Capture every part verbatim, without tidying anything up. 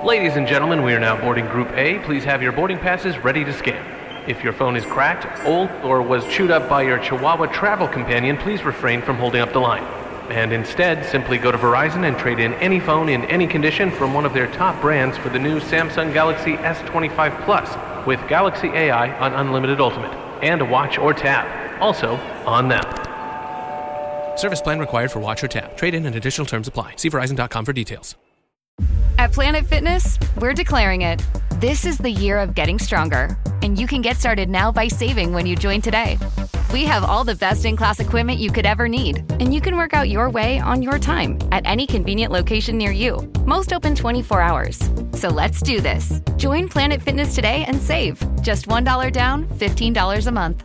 Ladies and gentlemen, we are now boarding Group A. Please have your boarding passes ready to scan. If your phone is cracked, old, or was chewed up by your Chihuahua travel companion, please refrain from holding up the line. And instead, simply go to Verizon and trade in any phone in any condition from one of their top brands for the new Samsung Galaxy S twenty-five Plus with Galaxy A I on Unlimited Ultimate and a watch or tab. Also on them. Service plan required for watch or tab. Trade-in and additional terms apply. See Verizon dot com for details. At Planet Fitness, we're declaring it. This is the year of getting stronger, and you can get started now by saving when you join today. We have all the best-in-class equipment you could ever need, and you can work out your way on your time at any convenient location near you. Most open twenty-four hours. So let's do this. Join Planet Fitness today and save. Just one dollar down, fifteen dollars a month.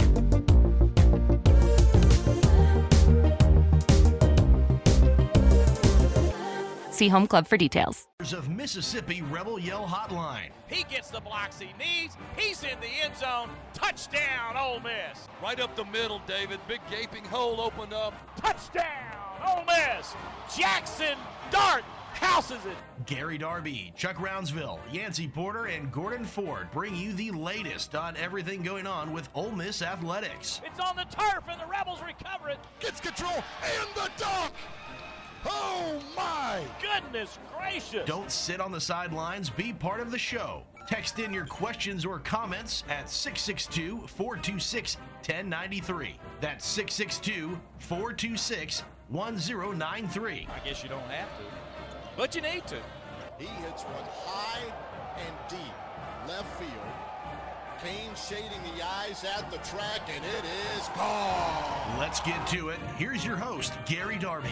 See Home Club for details. Of Mississippi Rebel Yell Hotline. He gets the blocks he needs. He's in the end zone. Touchdown, Ole Miss. Right up the middle, David. Big gaping hole opened up. Touchdown, Ole Miss. Jackson Dart houses it. Gary Darby, Chuck Rounsville, Yancey Porter, and Gordon Ford bring you the latest on everything going on with Ole Miss athletics. It's on the turf, and the Rebels recover it. Gets control, and the dunk. Oh, my! Goodness gracious! Don't sit on the sidelines. Be part of the show. Text in your questions or comments at six six two, four two six, one zero nine three. That's six six two, four two six, one zero nine three. I guess you don't have to, but you need to. He hits one high and deep left field. Kane shading the eyes at the track, and it is gone. Let's get to it. Here's your host, Gary Darby.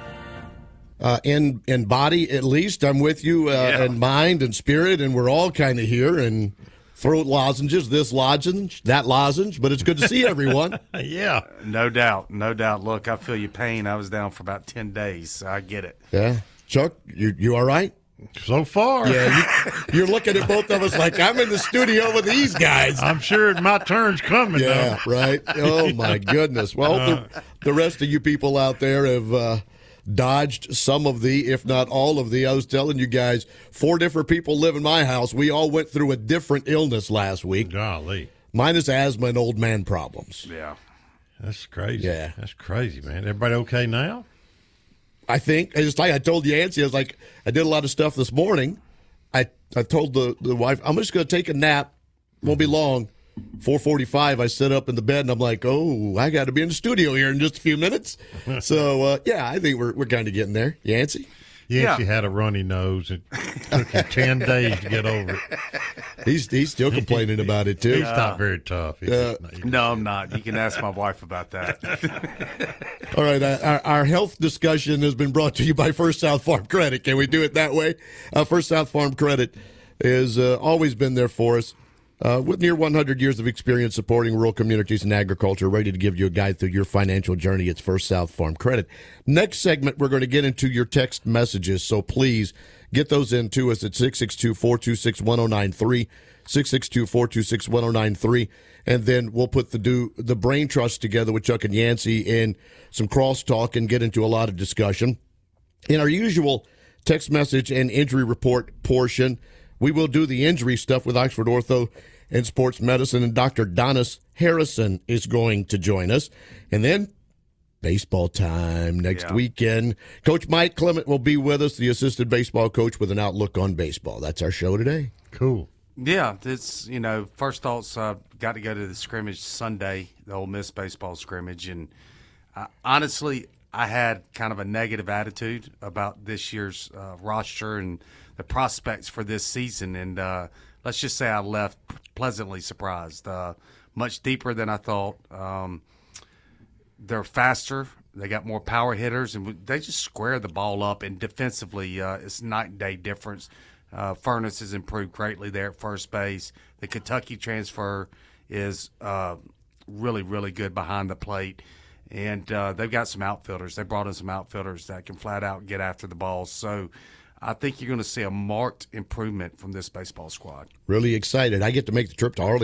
Uh, in in body, at least, I'm with you, uh, yeah. and mind and spirit, and we're all kind of here. And throat lozenges, this lozenge, that lozenge, but it's good to see everyone. Yeah, no doubt, no doubt. Look, I feel your pain. I was down for about ten days, so I get it. Yeah, Chuck, you you all right? So far, yeah. You, you're looking at both of us like I'm in the studio with these guys. I'm sure my turn's coming. Yeah, though. right. Oh my goodness. Well, Uh, the, the rest of you people out there have. Uh, dodged some of the, if not all of the. I was telling you guys, four different people live in my house. We all went through a different illness last week. Golly. Mine is asthma and old man problems. Yeah. That's crazy. Yeah. That's crazy, man. Everybody okay now? I think. I just like I told Yancey, I was like, I did a lot of stuff this morning. I, I told the, the wife, I'm just going to take a nap. Won't be long. four forty-five, I sit up in the bed, and I'm like, oh, I got to be in the studio here in just a few minutes. So, uh, yeah, I think we're we're kind of getting there. Yancey? Yancey yeah. had a runny nose. It took him ten days to get over it. He's he's still complaining about it, too. He's not very tough. He's Uh, just, no, I'm not. You can ask my wife about that. All right, uh, our, our health discussion has been brought to you by First South Farm Credit. Can we do it that way? Uh, First South Farm Credit has uh, always been there for us. Uh, with near one hundred years of experience supporting rural communities and agriculture, ready to give you a guide through your financial journey. It's First South Farm Credit. Next segment, we're going to get into your text messages, so please get those in to us at six six two, four two six, one zero nine three, six six two, four two six, one zero nine three, and then we'll put the do the brain trust together with Chuck and Yancey in some crosstalk and get into a lot of discussion. In our usual text message and injury report portion, we will do the injury stuff with Oxford Ortho and Sports Medicine, and Doctor Donis Harrison is going to join us. And then baseball time next Yeah. weekend. Coach Mike Clement will be with us, the assistant baseball coach with an outlook on baseball. That's our show today. Cool. Yeah, it's, you know, first thoughts, uh, got to go to the scrimmage Sunday, the Ole Miss baseball scrimmage, and uh, honestly, I had kind of a negative attitude about this year's uh, roster and the prospects for this season, and uh, let's just say I left pleasantly surprised. Uh, much deeper than I thought. Um, they're faster. They got more power hitters, and they just square the ball up. And defensively, uh, it's night and day difference. Uh, Furness has improved greatly there at first base. The Kentucky transfer is uh, really, really good behind the plate. And uh, they've got some outfielders. They brought in some outfielders that can flat out get after the ball. So I think you're going to see a marked improvement from this baseball squad. Really excited. I get to make the trip to Arlington.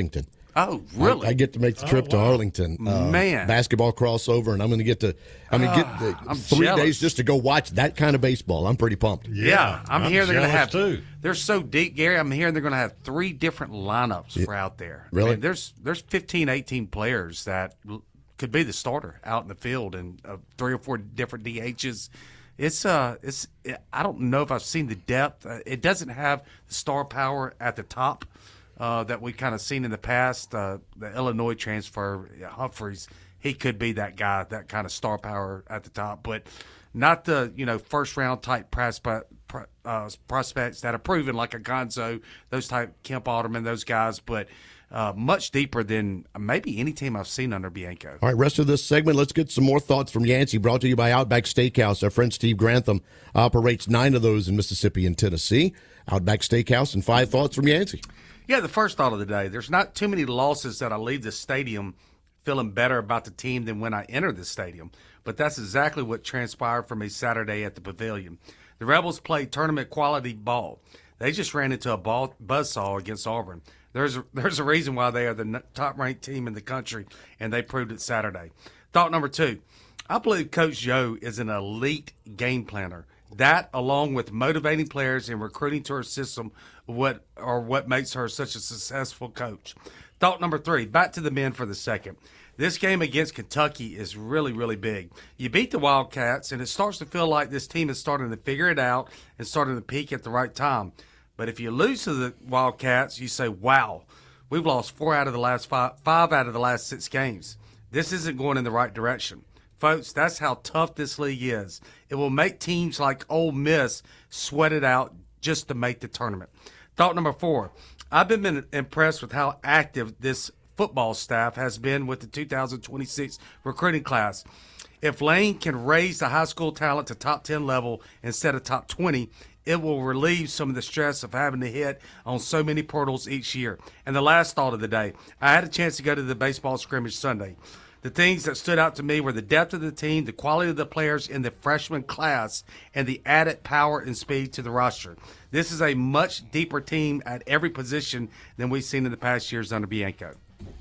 Oh, really? I, I get to make the trip oh, to wow. Arlington. Uh, Man. Basketball crossover, and I'm going to get to, I mean, get the, I'm three jealous. days just to go watch that kind of baseball. I'm pretty pumped. Yeah, yeah I'm, I'm hearing they're going to have, too. They're so deep, Gary. I'm hearing they're going to have three different lineups yeah. for out there. Really? I mean, there's there's fifteen, eighteen players that could be the starter out in the field, and uh, three or four different D Hs. It's uh, it's. I don't know if I've seen the depth. Uh, it doesn't have the star power at the top uh, that we kind of seen in the past. Uh, the Illinois transfer, Humphreys, he could be that guy, that kind of star power at the top, but not the you know first round type prospect, uh, prospects that are proven like a Gonzo, those type Kemp Alderman, those guys, but. Uh, much deeper than maybe any team I've seen under Bianco. All right, rest of this segment, let's get some more thoughts from Yancey, brought to you by Outback Steakhouse. Our friend Steve Grantham operates nine of those in Mississippi and Tennessee. Outback Steakhouse, and five thoughts from Yancey. Yeah, the first thought of the day, there's not too many losses that I leave the stadium feeling better about the team than when I enter the stadium, but that's exactly what transpired for me Saturday at the Pavilion. The Rebels played tournament quality ball. They just ran into a ball buzzsaw against Auburn. There's a, there's a reason why they are the top-ranked team in the country, and they proved it Saturday. Thought number two, I believe Coach Joe is an elite game planner. That, along with motivating players and recruiting to her system, what are what makes her such a successful coach. Thought number three, back to the men for the second. This game against Kentucky is really, really big. You beat the Wildcats, and it starts to feel like this team is starting to figure it out and starting to peak at the right time. But if you lose to the Wildcats, you say, wow, we've lost four out of the last five, five out of the last six games. This isn't going in the right direction. Folks, that's how tough this league is. It will make teams like Ole Miss sweat it out just to make the tournament. Thought number four, I've been impressed with how active this football staff has been with the two thousand twenty-six recruiting class. If Lane can raise the high school talent to top ten level instead of top twenty, it will relieve some of the stress of having to hit on so many portals each year. And the last thought of the day, I had a chance to go to the baseball scrimmage Sunday. The things that stood out to me were the depth of the team, the quality of the players in the freshman class, and the added power and speed to the roster. This is a much deeper team at every position than we've seen in the past years under Bianco.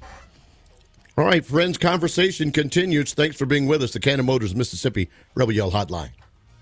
All right, friends, conversation continues. Thanks for being with us. The Cannon Motors Mississippi Rebel Yell Hotline.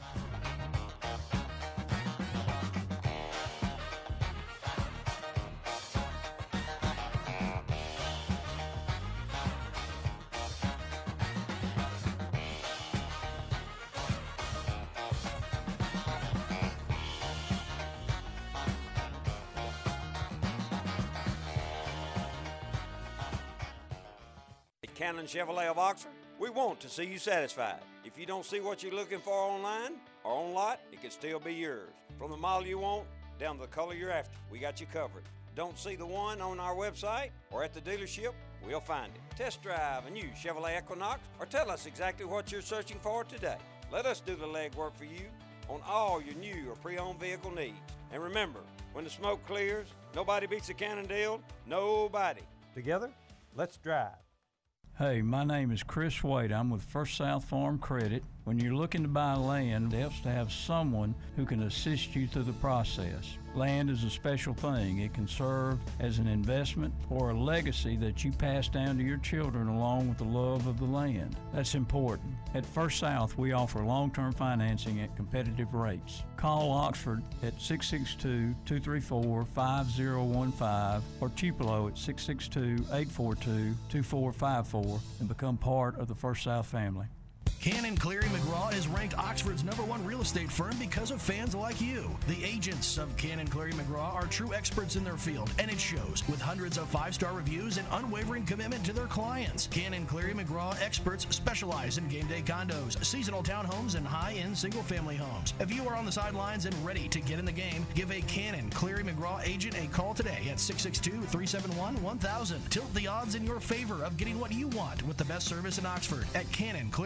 Cannon Chevrolet of Oxford, we want to see you satisfied. If you don't see what you're looking for online or on lot, it could still be yours. From the model you want down to the color you're after, we got you covered. Don't see the one on our website or at the dealership, we'll find it. Test drive a new Chevrolet Equinox or tell us exactly what you're searching for today. Let us do the legwork for you on all your new or pre-owned vehicle needs. And remember, when the smoke clears, nobody beats a Cannon deal, nobody. Together, let's drive. Hey, my name is Chris Wade. I'm with First South Farm Credit. When you're looking to buy land, it helps to have someone who can assist you through the process. Land is a special thing. It can serve as an investment or a legacy that you pass down to your children along with the love of the land. That's important. At First South, we offer long-term financing at competitive rates. Call Oxford at six six two, two three four, five zero one five or Tupelo at six six two, eight four two, two four five four and become part of the First South family. Cannon Cleary McGraw is ranked Oxford's number one real estate firm because of fans like you. The agents of Cannon Cleary McGraw are true experts in their field, and it shows with hundreds of five-star reviews and unwavering commitment to their clients. Cannon Cleary McGraw experts specialize in game day condos, seasonal townhomes, and high-end single-family homes. If you are on the sidelines and ready to get in the game, give a Cannon Cleary McGraw agent a call today at six six two, three seven one, one thousand. Tilt the odds in your favor of getting what you want with the best service in Oxford at Cannon Cleary McGraw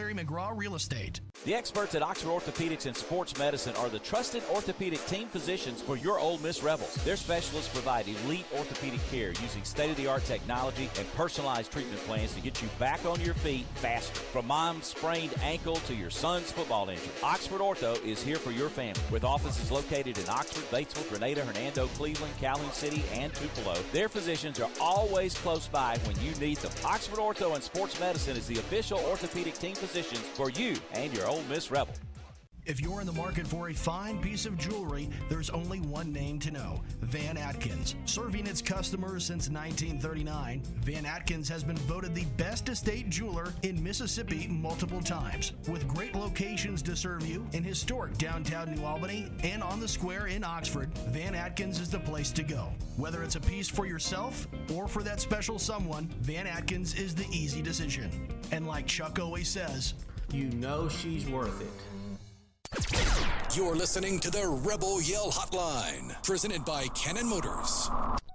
McGraw Real Estate. The experts at Oxford Orthopedics and Sports Medicine are the trusted orthopedic team physicians for your Ole Miss Rebels. Their specialists provide elite orthopedic care using state-of-the-art technology and personalized treatment plans to get you back on your feet faster. From mom's sprained ankle to your son's football injury, Oxford Ortho is here for your family. With offices located in Oxford, Batesville, Grenada, Hernando, Cleveland, Calhoun City, and Tupelo, their physicians are always close by when you need them. Oxford Ortho and Sports Medicine is the official orthopedic team physicians for you and your Ole Miss Rebel. If you're in the market for a fine piece of jewelry, there's only one name to know: Van Atkins. Serving its customers since nineteen thirty-nine, Van Atkins has been voted the best estate jeweler in Mississippi multiple times. With great locations to serve you in historic downtown New Albany and on the square in Oxford, Van Atkins is the place to go. Whether it's a piece for yourself or for that special someone, Van Atkins is the easy decision. And like Chuck always says, you know she's worth it. You're listening to the Rebel Yell Hotline, presented by Cannon Motors.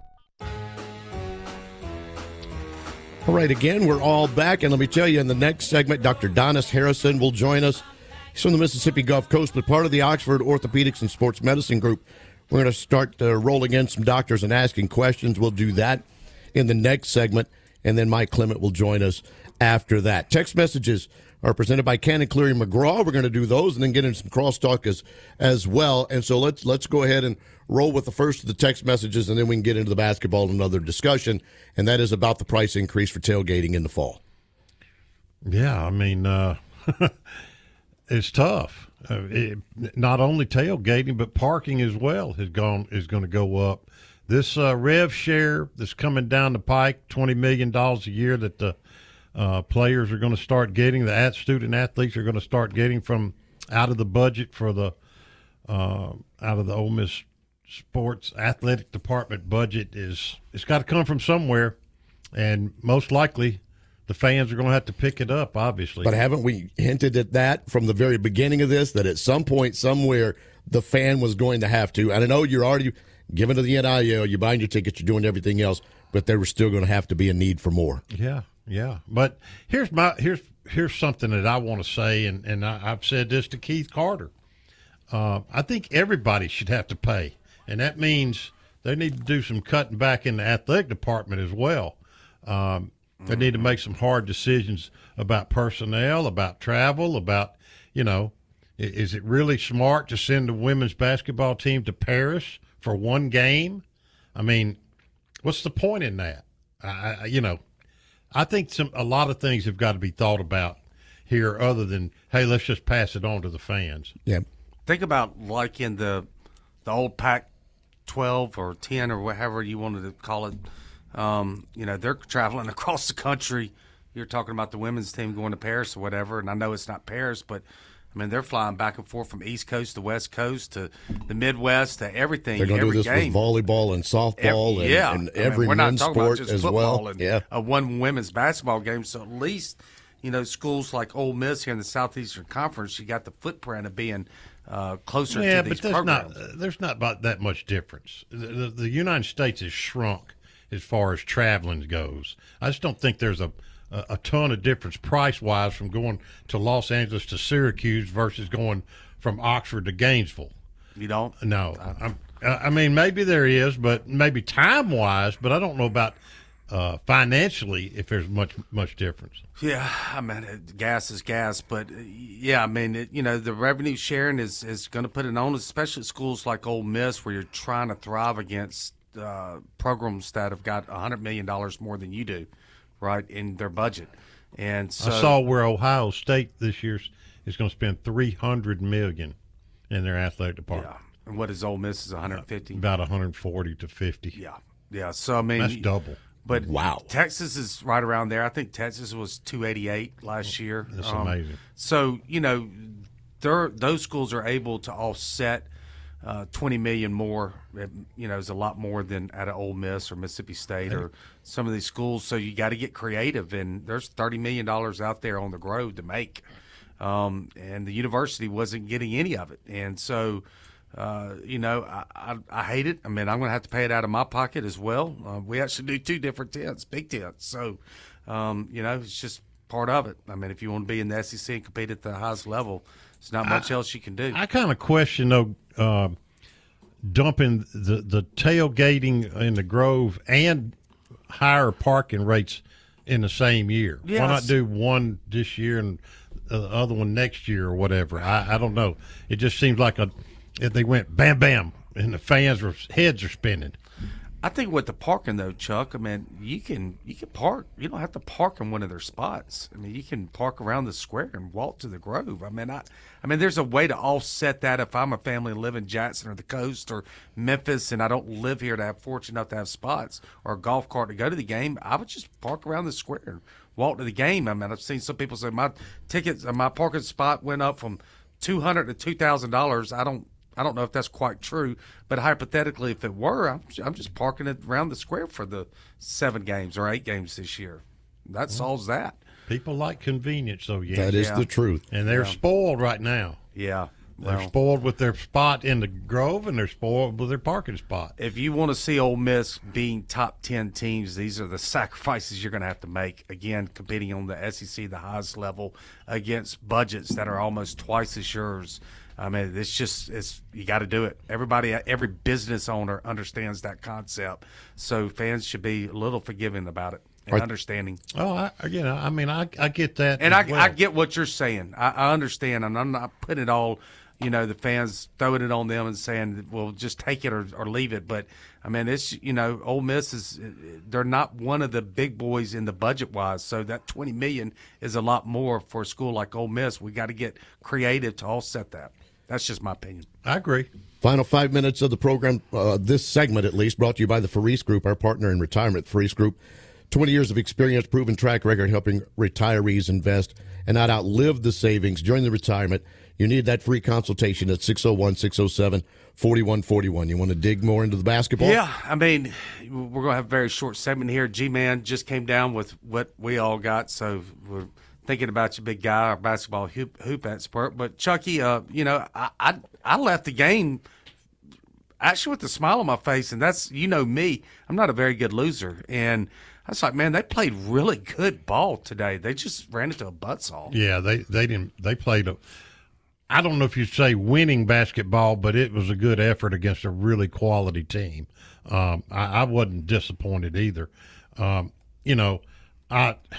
All right, again, we're all back, and let me tell you, in the next segment, Doctor Donis Harrison will join us. He's from the Mississippi Gulf Coast, but part of the Oxford Orthopedics and Sports Medicine Group. We're going to start uh, rolling in some doctors and asking questions. We'll do that in the next segment, and then Mike Clement will join us after that. Text messages are presented by Cannon Cleary McGraw. We're going to do those and then get into some crosstalk as as well. And so let's let's go ahead and roll with the first of the text messages, and then we can get into the basketball and another discussion, and that is about the price increase for tailgating in the fall. Yeah, I mean, uh, it's tough. Uh, it, not only tailgating, but parking as well has gone is going to go up. This uh, rev share that's coming down the pike, twenty million dollars a year that the Uh, players are going to start getting, the at student athletes are going to start getting from out of the budget for the uh, out of the Ole Miss sports athletic department budget is it's got to come from somewhere, and most likely the fans are going to have to pick it up, obviously. But haven't we hinted at that from the very beginning of this, that at some point somewhere the fan was going to have to? And I know you're already giving to the N I L, you're buying your tickets, you're doing everything else, but there was still going to have to be a need for more. Yeah. Yeah, but here's my here's here's something that I want to say, and, and I, I've said this to Keith Carter. Uh, I think everybody should have to pay, and that means they need to do some cutting back in the athletic department as well. Um, they need to make some hard decisions about personnel, about travel, about, you know, is it really smart to send the women's basketball team to Paris for one game? I mean, what's the point in that? I, I you know. I think some a lot of things have got to be thought about here other than, hey, let's just pass it on to the fans. Yeah. Think about like in the the old Pac twelve or ten or whatever you wanted to call it. Um, you know, they're traveling across the country. You're talking about the women's team going to Paris or whatever, and I know it's not Paris, but I mean, they're flying back and forth from East Coast to West Coast to the Midwest to everything. They're going to do this game. with volleyball and softball every, and, yeah. and I mean, every we're not men's talking sport about just as football well. And yeah. a one women's basketball game. So at least, you know, schools like Ole Miss here in the Southeastern Conference, you got the footprint of being uh, closer yeah, to these but there's programs. not, uh, there's not about that much difference. The, the, the United States has shrunk as far as traveling goes. I just don't think there's a a, a ton of difference price-wise from going to Los Angeles to Syracuse versus going from Oxford to Gainesville. You don't? No. I'm, I mean, maybe there is, but maybe time-wise, but I don't know about uh, financially if there's much much difference. Yeah, I mean, it, gas is gas, but, uh, yeah, I mean, it, you know, the revenue sharing is, is going to put it on, especially at schools like Ole Miss where you're trying to thrive against uh, programs that have got one hundred million dollars more than you do, right, in their budget. And so I saw where Ohio State this year is going to spend three hundred million dollars in their athletic department. Yeah. And what is Ole Miss is one hundred fifty? About one hundred forty to fifty. Yeah. Yeah. So, I mean, that's double. But wow. Texas is right around there. I think Texas was two eighty-eight last year. That's um, amazing. So, you know, those schools are able to offset uh, twenty million dollars more. It, you know, is a lot more than at an Ole Miss or Mississippi State or some of these schools. So you got to get creative, and there's thirty million dollars out there on the road to make. Um, and the university wasn't getting any of it. And so, uh, you know, I, I, I hate it. I mean, I'm going to have to pay it out of my pocket as well. Uh, we actually do two different tents, big tents. So, um, you know, it's just part of it. I mean, if you want to be in the S E C and compete at the highest level, there's not much I, else you can do. I kind of question, though, uh, dumping the, the tailgating in the Grove and higher parking rates in the same year. Yes. Why not do one this year and the other one next year or whatever? I, I don't know. It just seems like a if they went bam, bam, and the fans' were, heads are spinning. I think with the parking though, Chuck, I mean, you can you can park. You don't have to park in one of their spots. I mean, you can park around the square and walk to the Grove. I mean, I, I mean, there's a way to offset that. If I'm a family and live in Jackson or the coast or Memphis, and I don't live here to have fortunate enough to have spots or a golf cart to go to the game, I would just park around the square and walk to the game. I mean, I've seen some people say my tickets, my parking spot went up from two hundred to two thousand dollars. I don't. I don't know if that's quite true, but hypothetically, if it were, I'm, I'm just parking it around the square for the seven games or eight games this year. That solves that. People like convenience, though, yeah. That is yeah. the truth. And they're yeah. spoiled right now. Yeah. They're well, spoiled with their spot in the Grove, and they're spoiled with their parking spot. If you want to see Ole Miss being top ten teams, these are the sacrifices you're going to have to make. Again, competing on the S E C, the highest level, against budgets that are almost twice as yours. I mean, it's just it's you got to do it. Everybody, every business owner understands that concept, so fans should be a little forgiving about it and right. understanding. Oh, I, again, I mean, I, I get that, and I, well. I get what you're saying. I, I understand, and I'm not putting it all. You know, the fans throwing it on them and saying, "Well, just take it or, or leave it." But I mean, it's you know, Ole Miss is they're not one of the big boys in the budget wise, so that twenty million is a lot more for a school like Ole Miss. We got to get creative to offset that. That's just my opinion. I agree. Final five minutes of the program, uh, this segment at least, brought to you by the Faris Group, our partner in retirement. Faris Group, twenty years of experience, proven track record helping retirees invest and not outlive the savings during the retirement. You need that free consultation at six oh one, six oh seven, four one four one. You want to dig more into the basketball? Yeah, I mean, we're going to have a very short segment here. G-Man just came down with what we all got, so we're – thinking about you, big guy, our basketball hoop, hoop expert. But, Chucky, uh, you know, I, I I left the game actually with a smile on my face, and that's, you know me, I'm not a very good loser. And I was like, man, they played really good ball today. They just ran into a buzzsaw. Yeah, they, they didn't – they played a – I don't know if you'd say winning basketball, but it was a good effort against a really quality team. Um, I, I wasn't disappointed either. Um, you know, I –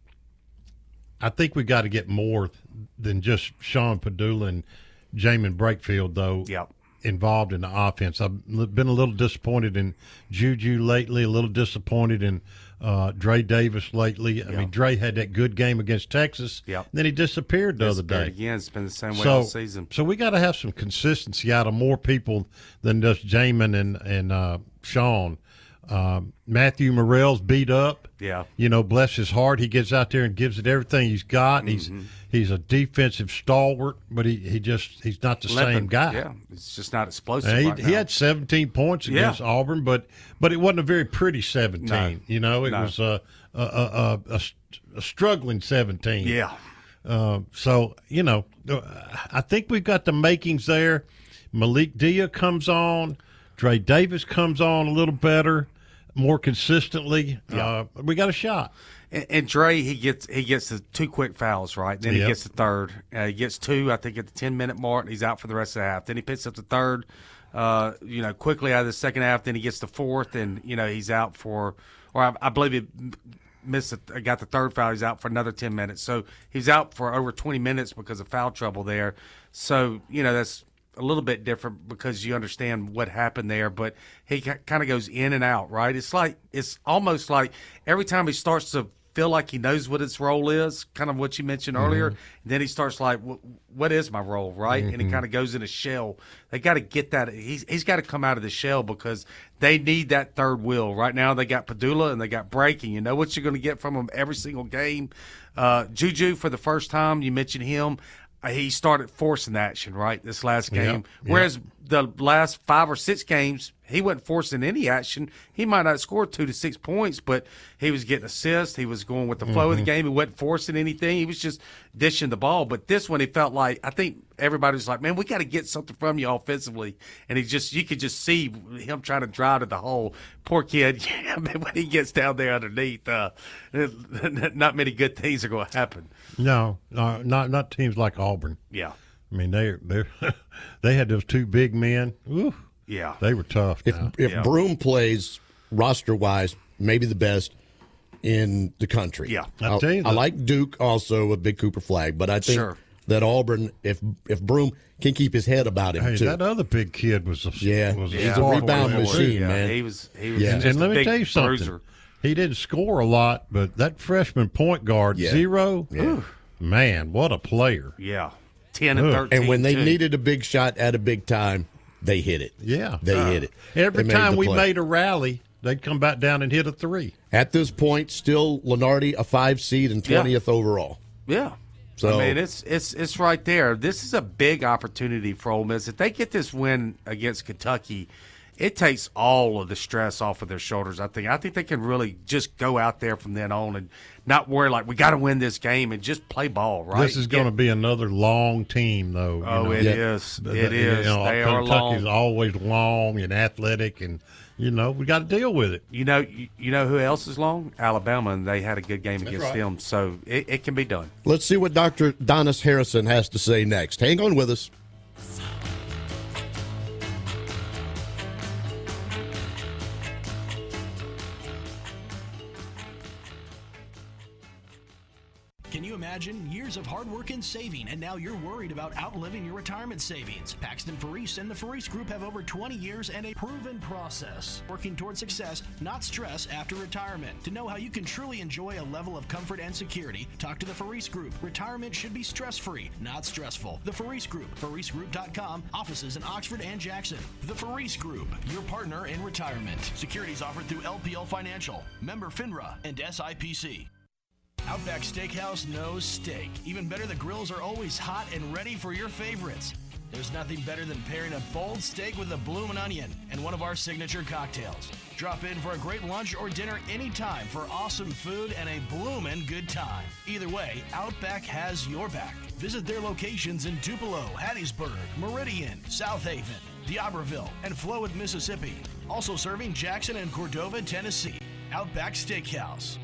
I think we got to get more than just Sean Padula and Jamin Brakefield, though, yep. involved in the offense. I've been a little disappointed in Juju lately, a little disappointed in uh, Dre Davis lately. I yep. mean, Dre had that good game against Texas. Yep. Then he disappeared the disappeared other day. Again, it's been the same way so, all season. So we got to have some consistency out of more people than just Jamin and, and uh, Sean. Um, Matthew Morrell's beat up. Yeah. You know, bless his heart. He gets out there and gives it everything he's got. Mm-hmm. He's he's a defensive stalwart, but he, he just he's not the Limping. same guy. Yeah, it's just not explosive. He, right he had seventeen points against yeah. Auburn, but but it wasn't a very pretty seventeen. No. You know, it no. was a a, a, a a struggling seventeen. Yeah. Uh, so you know, I think we've got the makings there. Malik Dia comes on. Dre Davis comes on a little better. More consistently, yeah. uh, we got a shot. And, and Dre, he gets he gets the two quick fouls, right? Then yep. he gets the third. Uh, he gets two, I think, at the ten minute mark. And he's out for the rest of the half. Then he picks up the third, uh, you know, quickly out of the second half. Then he gets the fourth, and you know he's out for, or I, I believe he missed, the, got the third foul. He's out for another ten minutes. So he's out for over twenty minutes because of foul trouble there. So you know that's a little bit different because you understand what happened there, but he kind of goes in and out, right? It's like, it's almost like every time he starts to feel like he knows what his role is, kind of what you mentioned mm-hmm. earlier, and then he starts like, what is my role, right? Mm-hmm. And he kind of goes in a shell. They got to get that. He's, he's got to come out of the shell because they need that third wheel. Right now they got Padula and they got Brake, and you know what you're going to get from him every single game. Uh, Juju, for the first time, you mentioned him. He started forcing action, right, this last game. Yep, Whereas yep. the last five or six games, he wasn't forcing any action. He might not score two to six points, but he was getting assists. He was going with the flow mm-hmm. of the game. He wasn't forcing anything. He was just dishing the ball. But this one, he felt like, I think everybody was like, man, we got to get something from you offensively. And he just, you could just see him trying to drive to the hole. Poor kid. Yeah, man, when he gets down there underneath, uh, not many good things are going to happen. No, no, not not teams like Auburn. Yeah. I mean, they they they had those two big men. Ooh, yeah, they were tough. If now. if yeah. Broome plays roster wise, maybe the best in the country. Yeah, I'll tell you I like Duke also a big Cooper flag, but I think sure. that Auburn, if if Broome can keep his head about him hey, too. that other big kid was a yeah, was a he's a rebound machine, yeah, man. He was he was yeah. just and let a me big tell you something. bruiser. He didn't score a lot, but that freshman point guard Yeah. zero, Yeah. man, what a player! Yeah. ten and Ugh. thirteen. And when they too. needed a big shot at a big time, they hit it. Yeah, They Uh, hit it. Every They made time the we play. made a rally, they'd come back down and hit a three. At this point, still Lenardi a five seed and twentieth Yeah. overall. Yeah. So I mean, it's it's it's right there. This is a big opportunity for Ole Miss. If they get this win against Kentucky, it takes all of the stress off of their shoulders. I think. I think they can really just go out there from then on and not worry like we got to win this game and just play ball. Right. This is going to be another long team, though. you Oh, know. it Yeah. is. The- It the- is. You know, They are Kentucky's long. always long and athletic, and you know we got to deal with it. You know, you, you know who else is long? Alabama, and they had a good game against right. them, so it, it can be done. let's see what Doctor Donis Harrison has to say next. Hang on with us. Can you imagine years of hard work and saving, and now you're worried about outliving your retirement savings? Paxton Faris and the Faris Group have over twenty years and a proven process, working toward success, not stress after retirement. To know how you can truly enjoy a level of comfort and security, talk to the Faris Group. Retirement should be stress-free, not stressful. The Faris Group, faris group dot com, offices in Oxford and Jackson. The Faris Group, your partner in retirement. Securities offered through L P L Financial, member FINRA, and S I P C. Outback Steakhouse knows steak. Even better, the grills are always hot and ready for your favorites. There's nothing better than pairing a bold steak with a bloomin' onion and one of our signature cocktails. Drop in for a great lunch or dinner anytime for awesome food and a bloomin' good time. Either way, Outback has your back. Visit their locations in Tupelo, Hattiesburg, Meridian, South Haven, D'Iberville, and Flowood, Mississippi. Also serving Jackson and Cordova, Tennessee. Outback Steakhouse.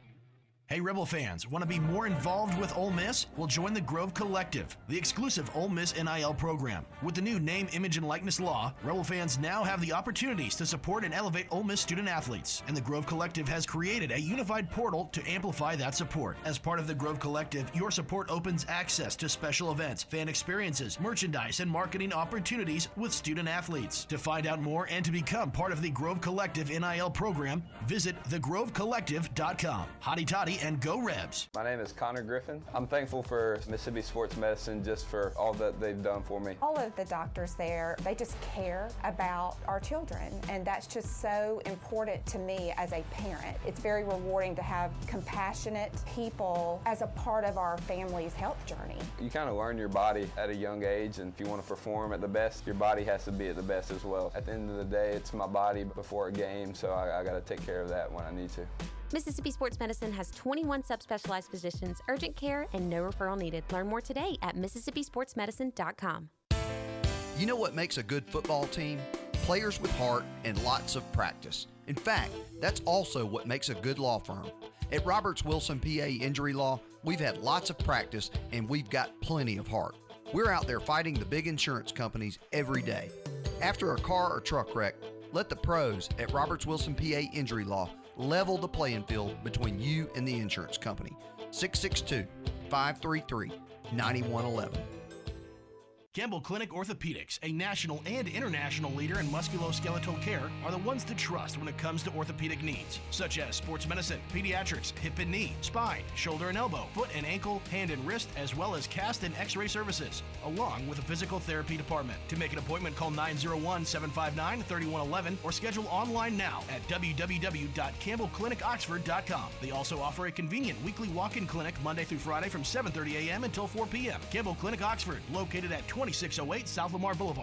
Hey, Rebel fans, want to be more involved with Ole Miss? Well, join the Grove Collective, the exclusive Ole Miss N I L program. With the new name, image, and likeness law, Rebel fans now have the opportunities to support and elevate Ole Miss student athletes. And the Grove Collective has created a unified portal to amplify that support. As part of the Grove Collective, your support opens access to special events, fan experiences, merchandise, and marketing opportunities with student athletes. To find out more and to become part of the Grove Collective N I L program, visit the grove collective dot com. Hotty toddy and go Rebs. My name is Connor Griffin. I'm thankful for Mississippi Sports Medicine just for all that they've done for me. All of the doctors there, they just care about our children, and that's just so important to me as a parent. It's very rewarding to have compassionate people as a part of our family's health journey. You kind of learn your body at a young age, and if you want to perform at the best, your body has to be at the best as well. At the end of the day, it's my body before a game, so I, I got to take care of that when I need to. Mississippi Sports Medicine has twenty-one subspecialized physicians, urgent care, and no referral needed. Learn more today at mississippi sports medicine dot com. You know what makes a good football team? Players with heart and lots of practice. In fact, that's also what makes a good law firm. At Roberts Wilson P A Injury Law, we've had lots of practice and we've got plenty of heart. We're out there fighting the big insurance companies every day. After a car or truck wreck, let the pros at Roberts Wilson P A Injury Law level the playing field between you and the insurance company. six six two, five three three, nine one one one. Campbell Clinic Orthopedics, a national and international leader in musculoskeletal care, are the ones to trust when it comes to orthopedic needs, such as sports medicine, pediatrics, hip and knee, spine, shoulder and elbow, foot and ankle, hand and wrist, as well as cast and x-ray services, along with a physical therapy department. To make an appointment, call nine oh one, seven five nine, three one one one or schedule online now at w w w dot campbell clinic oxford dot com. They also offer a convenient weekly walk-in clinic Monday through Friday from seven thirty a m until four p m Campbell Clinic Oxford, located at twenty-six oh eight South Lamar Boulevard.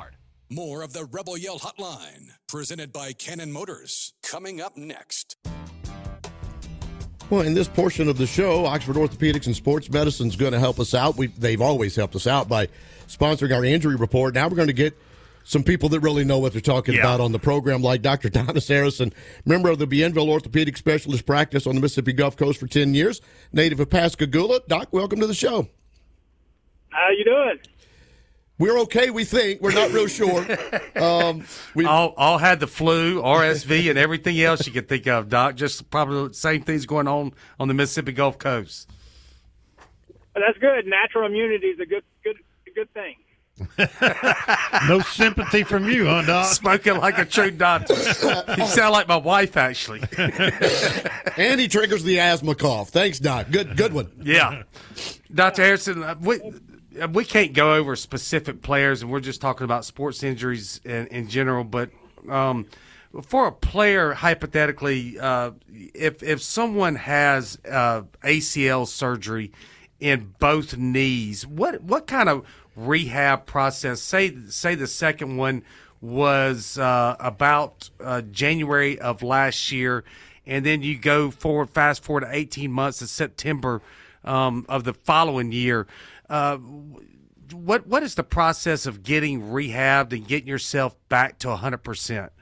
More of the Rebel Yell Hotline, presented by Cannon Motors, coming up next. Well, in this portion of the show, Oxford Orthopedics and Sports Medicine is going to help us out. We, they've always helped us out by sponsoring our injury report. Now we're going to get some people that really know what they're talking Yeah. about on the program, like Doctor Donis Harrison, member of the Bienville Orthopedic Specialist Practice on the Mississippi Gulf Coast for ten years, native of Pascagoula. Doc, welcome to the show. How you doing? We're okay, we think. We're not real sure. Um, we all, all had the flu, R S V, and everything else you could think of, Doc. Just probably the same things going on on the Mississippi Gulf Coast. Well, that's good. Natural immunity is a good, good, a good thing. No sympathy from you, huh, Doc? Spoken like a true doctor. You sound like my wife, actually. And he triggers the asthma cough. Thanks, Doc. Good, good one. Yeah. Doctor Harrison, uh, we, uh, we can't go over specific players, and we're just talking about sports injuries in, in general, but um, for a player, hypothetically, uh, if, if someone has uh, A C L surgery in both knees, what what kind of rehab process, say say the second one was uh, about uh, January of last year, and then you go forward, fast forward to eighteen months to September um, of the following year. Uh, what what is the process of getting rehabbed and getting yourself back to one hundred percent?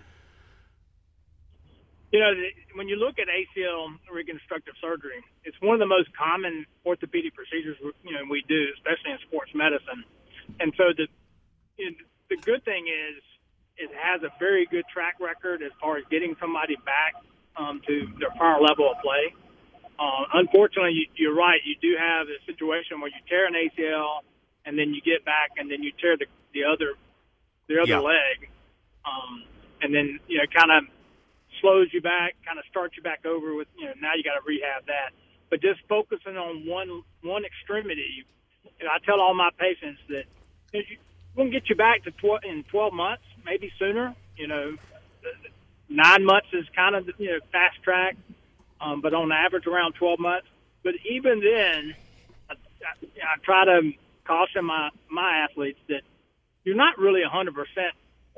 You know, when you look at A C L reconstructive surgery, it's one of the most common orthopedic procedures you know we do, especially in sports medicine. And so the you know, the good thing is it has a very good track record as far as getting somebody back um, to their prior level of play. Uh, unfortunately, you, you're right. You do have a situation where you tear an A C L and then you get back and then you tear the, the other the other Yeah. leg, um, and then you know kind of slows you back, kind of starts you back over with you know now you got to rehab that. But just focusing on one one extremity, you know, I tell all my patients that you know, we're gonna get you back to tw- in twelve months, maybe sooner. You know, nine months is kind of you know fast track. Um, but on average, around twelve months. But even then, I, I, I try to caution my, my athletes that you're not really one hundred percent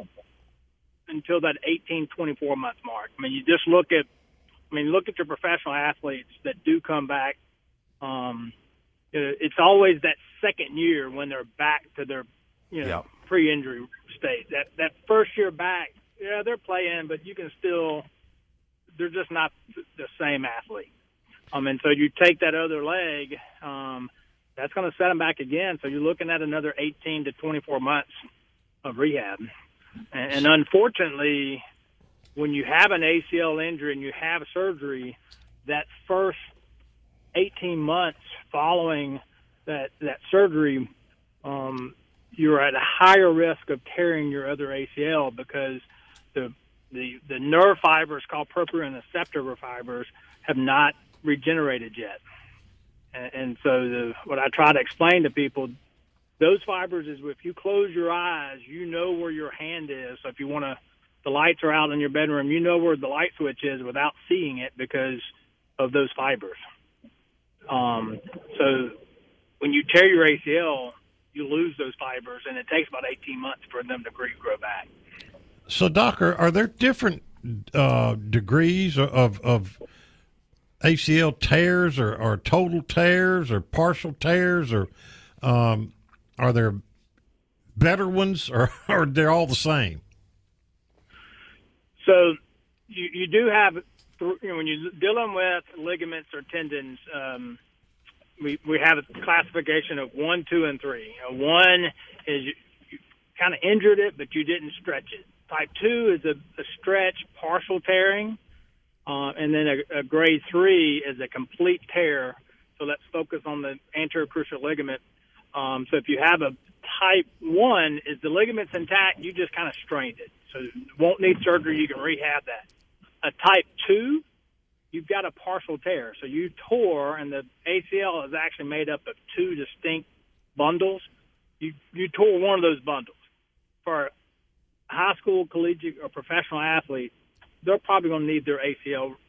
until that eighteen, twenty-four month mark. I mean, you just look at, I mean, look at your professional athletes that do come back. Um, it's always that second year when they're back to their, you know, Yeah. pre-injury state. That that first year back, yeah, they're playing, but you can still. They're just not the same athlete. Um, and so you take that other leg, um, that's going to set them back again. So you're looking at another eighteen to twenty-four months of rehab. And, and unfortunately, when you have an A C L injury and you have surgery, that first eighteen months following that, that surgery, um, you're at a higher risk of tearing your other A C L because the The, the nerve fibers called proprioceptor fibers have not regenerated yet. And, and so the, what I try to explain to people, those fibers is if you close your eyes, you know where your hand is. So if you want to, the lights are out in your bedroom, you know where the light switch is without seeing it because of those fibers. Um, so when you tear your A C L, you lose those fibers, and it takes about eighteen months for them to grow back. So, Doc, are, are there different uh, degrees of of A C L tears, or, or total tears, or partial tears, or um, are there better ones, or are they all the same? So, you you do have you know, when you're dealing with ligaments or tendons, um, we we have a classification of one, two, and three. Uh, one is you, you kind of injured it, but you didn't stretch it. Type two is a, a stretch, partial tearing, uh, and then a, a grade three is a complete tear. So let's focus on the anterior cruciate ligament. Um, so if you have a type one, is the ligament's intact, you just kind of strained it. So won't need surgery, you can rehab that. A type two, you've got a partial tear. So you tore, and the A C L is actually made up of two distinct bundles. You, you tore one of those bundles. For high school, collegiate, or professional athlete, they're probably going to need their A C L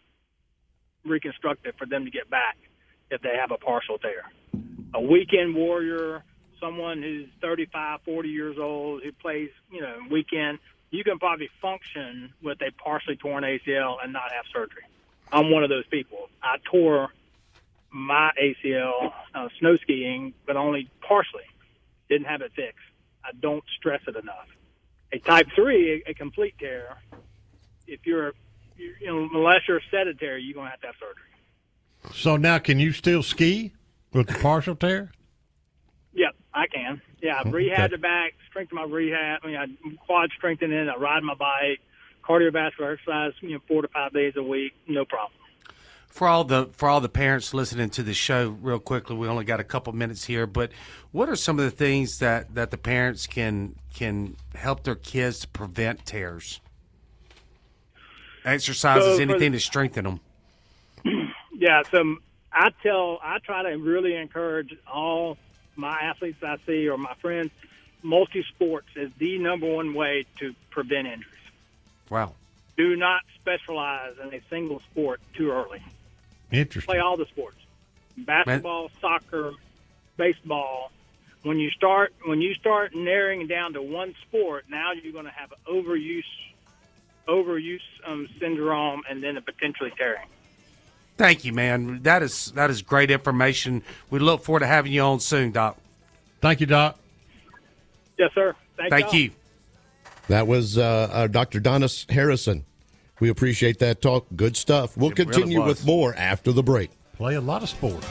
reconstructed for them to get back if they have a partial tear. A weekend warrior, someone who's thirty-five, forty years old, who plays, you know, weekend, you can probably function with a partially torn A C L and not have surgery. I'm one of those people. I tore my A C L uh, snow skiing, but only partially. Didn't have it fixed. I don't stress it enough. A type three, a, a complete tear, if you're, you know, unless you're sedentary, you're going to have to have surgery. So now can you still ski with the partial tear? Yep, I can. Yeah, I've Okay. rehabbed it back, strengthened my rehab. I mean, I quad strengthening, I ride my bike, cardiovascular exercise, you know, four to five days a week, no problem. For all the for all the parents listening to the show, real quickly, we only got a couple minutes here, but what are some of the things that, that the parents can can help their kids to prevent tears? Exercises, So for anything the- to strengthen them. Yeah, so I tell, I try to really encourage all my athletes I see or my friends, multi-sports is the number one way to prevent injuries. Wow. Do not specialize in a single sport too early. Interesting. Play all the sports. Basketball, soccer, baseball. When you start when you start narrowing down to one sport, now you're going to have overuse overuse um, syndrome and then a potentially tearing. Thank you, man. That is that is great information. We look forward to having you on soon, Doc. Thank you, Doc. Yes, sir. Thank, Thank y'all. you. That was uh, uh, Doctor Donis Harrison. We appreciate that talk. Good stuff. We'll It really continue was. with more after the break. Play a lot of sports.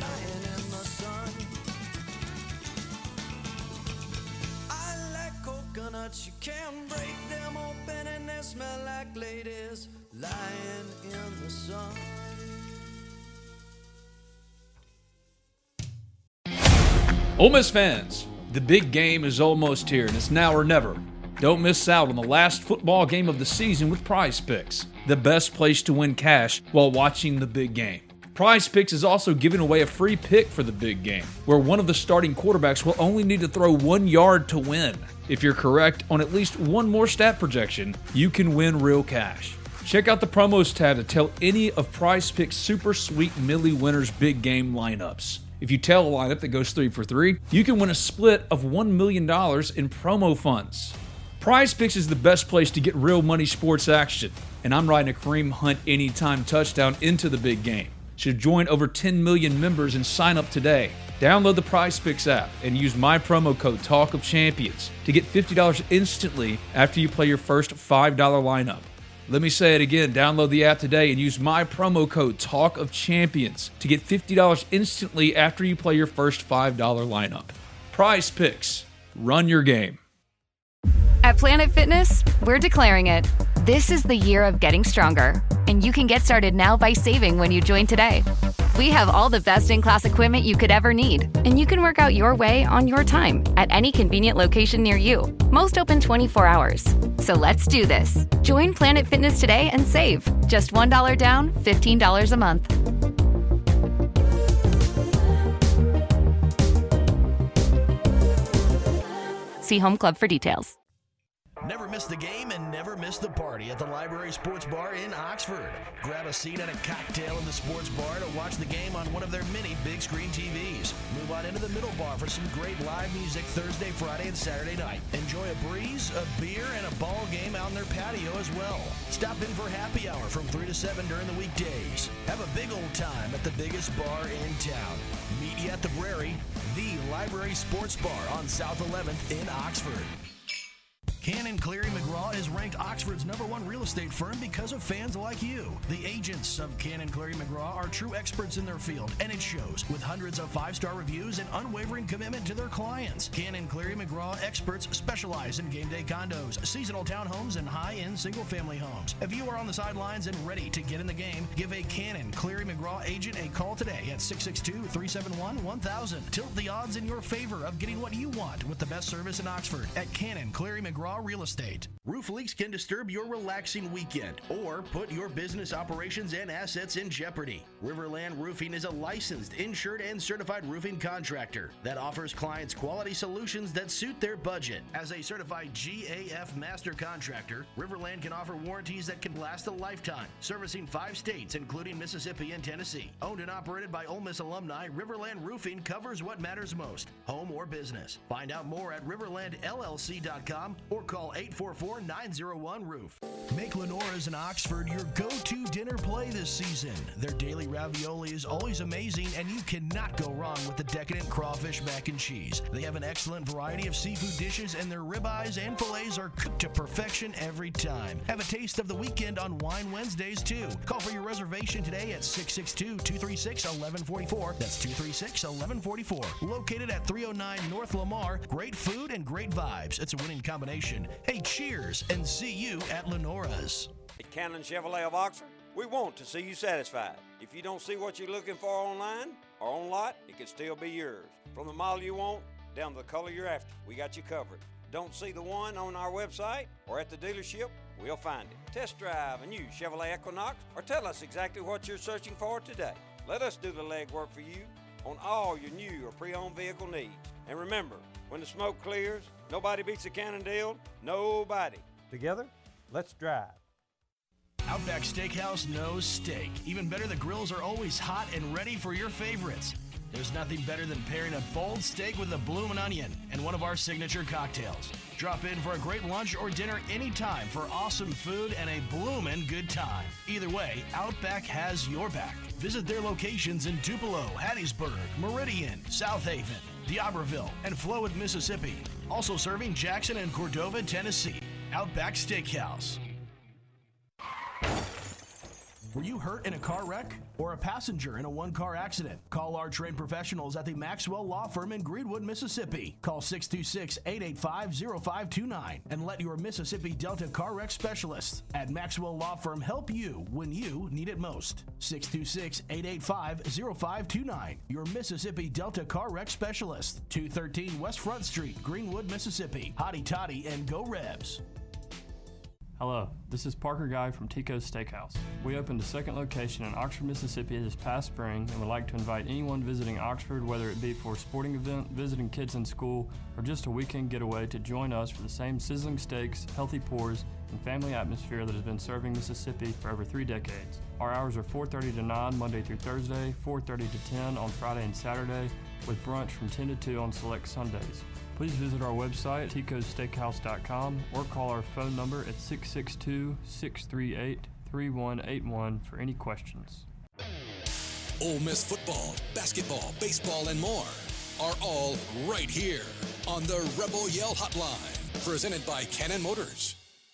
Coconuts, you can break them open and they smell like ladies lying in the sun. Ole Miss fans, the big game is almost here, and it's now or never. Don't miss out on the last football game of the season with Prize Picks, the best place to win cash while watching the big game. Prize Picks is also giving away a free pick for the big game, where one of the starting quarterbacks will only need to throw one yard to win. If you're correct on at least one more stat projection, you can win real cash. Check out the promos tab to tell any of Prize Picks' Super Sweet Millie winners' big game lineups. If you tell a lineup that goes three for three, you can win a split of one million dollars in promo funds. Prize Picks is the best place to get real money sports action, and I'm riding a Kareem Hunt anytime touchdown into the big game. So join over ten million members and sign up today. Download the Prize Picks app and use my promo code Talk of Champions to get fifty dollars instantly after you play your first five dollar lineup. Let me say it again. Download the app today and use my promo code Talk of Champions to get fifty dollars instantly after you play your first five dollar lineup. Prize Picks. Run your game. At Planet Fitness, we're declaring it. This is the year of getting stronger, and you can get started now by saving when you join today. We have all the best-in-class equipment you could ever need, and you can work out your way on your time at any convenient location near you. Most open twenty-four hours. So let's do this. Join Planet Fitness today and save. Just one dollar down, fifteen dollars a month. See Home Club for details. Never miss the game and never miss the party at the Library Sports Bar in Oxford. Grab a seat and a cocktail in the sports bar to watch the game on one of their many big screen T Vs. Move on into the middle bar for some great live music Thursday, Friday, and Saturday night. Enjoy a breeze, a beer, and a ball game out in their patio as well. Stop in for happy hour from three to seven during the weekdays. Have a big old time at the biggest bar in town. Meet you at the Brary, the Library Sports Bar on South eleventh in Oxford. Cannon Cleary McGraw is ranked Oxford's number one real estate firm because of fans like you. The agents of Cannon Cleary McGraw are true experts in their field, and it shows with hundreds of five-star reviews and unwavering commitment to their clients. Cannon Cleary McGraw experts specialize in game day condos, seasonal townhomes, and high-end single-family homes. If you are on the sidelines and ready to get in the game, give a Cannon Cleary McGraw agent a call today at six six two, three seven one, one thousand. Tilt the odds in your favor of getting what you want with the best service in Oxford at Cannon Cleary McGraw Law Real Estate. Roof leaks can disturb your relaxing weekend or put your business operations and assets in jeopardy. Riverland Roofing is a licensed, insured, and certified roofing contractor that offers clients quality solutions that suit their budget. As a certified G A F master contractor, Riverland can offer warranties that can last a lifetime, servicing five states, including Mississippi and Tennessee. Owned and operated by Ole Miss alumni, Riverland Roofing covers what matters most, home or business. Find out more at riverland l l c dot com or call eight four four, nine zero one, roof. Make Lenora's in Oxford your go-to dinner play this season. Their daily ravioli is always amazing, and you cannot go wrong with the decadent crawfish mac and cheese. They have an excellent variety of seafood dishes, and their ribeyes and fillets are cooked to perfection every time. Have a taste of the weekend on Wine Wednesdays, too. Call for your reservation today at six six two, two three six, one one four four. That's two three six, one one four four. Located at three oh nine North Lamar. Great food and great vibes. It's a winning combination. Hey, cheers, and see you at Lenora's. At Cannon Chevrolet of Oxford, we want to see you satisfied. If you don't see what you're looking for online or on lot, it can still be yours. From the model you want down to the color you're after, we got you covered. Don't see the one on our website or at the dealership, we'll find it. Test drive a new Chevrolet Equinox or tell us exactly what you're searching for today. Let us do the legwork for you on all your new or pre-owned vehicle needs. And remember, when the smoke clears, nobody beats a Cannon deal. Nobody. Together, let's drive. Outback Steakhouse knows steak. Even better, the grills are always hot and ready for your favorites. There's nothing better than pairing a bold steak with a bloomin' onion and one of our signature cocktails. Drop in for a great lunch or dinner anytime for awesome food and a bloomin' good time. Either way, Outback has your back. Visit their locations in Tupelo, Hattiesburg, Meridian, South Haven, D'Iberville, and Flowood, Mississippi. Also serving Jackson and Cordova, Tennessee. Outback Steakhouse. Were you hurt in a car wreck or a passenger in a one-car accident? Call our trained professionals at the Maxwell Law Firm in Greenwood, Mississippi. Call six two six, eight eight five, zero five two nine and let your Mississippi Delta car wreck specialists at Maxwell Law Firm help you when you need it most. six two six, eight eight five, zero five two nine. Your Mississippi Delta car wreck specialist. two thirteen West Front Street, Greenwood, Mississippi. Hotty Toddy and Go Rebs. Hello, this is Parker Guy from Tico's Steakhouse. We opened a second location in Oxford, Mississippi this past spring and would like to invite anyone visiting Oxford, whether it be for a sporting event, visiting kids in school, or just a weekend getaway, to join us for the same sizzling steaks, healthy pours, and family atmosphere that has been serving Mississippi for over three decades. Our hours are four thirty to nine Monday through Thursday, four thirty to ten on Friday and Saturday, with brunch from ten to two on select Sundays. Please visit our website, ticos steakhouse dot com, or call our phone number at six six two, six three eight, three one eight one for any questions. Ole Miss football, basketball, baseball, and more are all right here on the Rebel Yell Hotline, presented by Cannon Motors.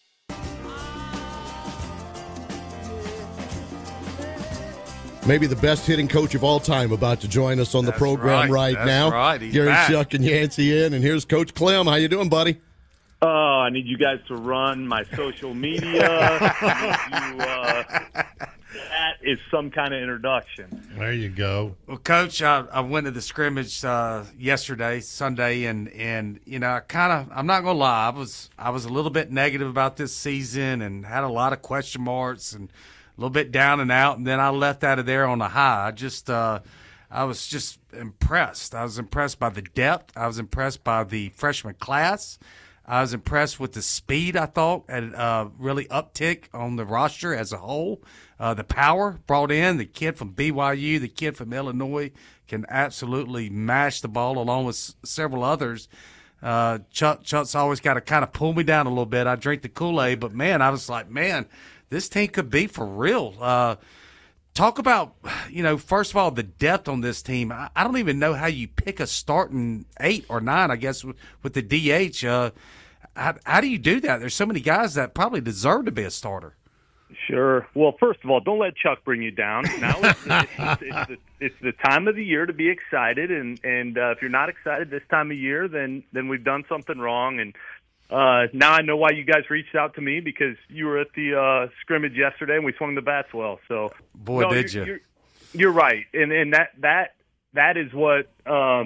Maybe the best hitting coach of all time about to join us on the That's program right. right That's now. right. He's Gary back. Chuck and Yancey in, and here's Coach Clem. How you doing, buddy? Oh, I need you guys to run my social media. I need you, uh, that is some kind of introduction. There you go. Well, Coach, I, I went to the scrimmage uh, yesterday, Sunday, and, and you know, I kind of, I'm not going to lie, I was I was a little bit negative about this season and had a lot of question marks and a little bit down and out, and then I left out of there on a high. I just, uh, I was just impressed. I was impressed by the depth. I was impressed by the freshman class. I was impressed with the speed, I thought, and uh, really uptick on the roster as a whole. Uh, the power brought in, the kid from B Y U, the kid from Illinois can absolutely mash the ball along with s- several others. Uh, Chuck, Chuck's always got to kind of pull me down a little bit. I drink the Kool-Aid, but, man, I was like, man, this team could be for real. Uh, talk about, you know, first of all, the depth on this team. I, I don't even know how you pick a starting eight or nine, I guess, with, with the D H. Uh, how, how do you do that? There's so many guys that probably deserve to be a starter. Sure. Well, first of all, don't let Chuck bring you down. Now it's, it's, it's, it's, the, it's the time of the year to be excited, and, and uh, if you're not excited this time of year, then, then we've done something wrong. And Uh, now I know why you guys reached out to me, because you were at the uh, scrimmage yesterday and we swung the bats well. So, boy, no, did you're, you? You're, you're right, and and that that that is what um,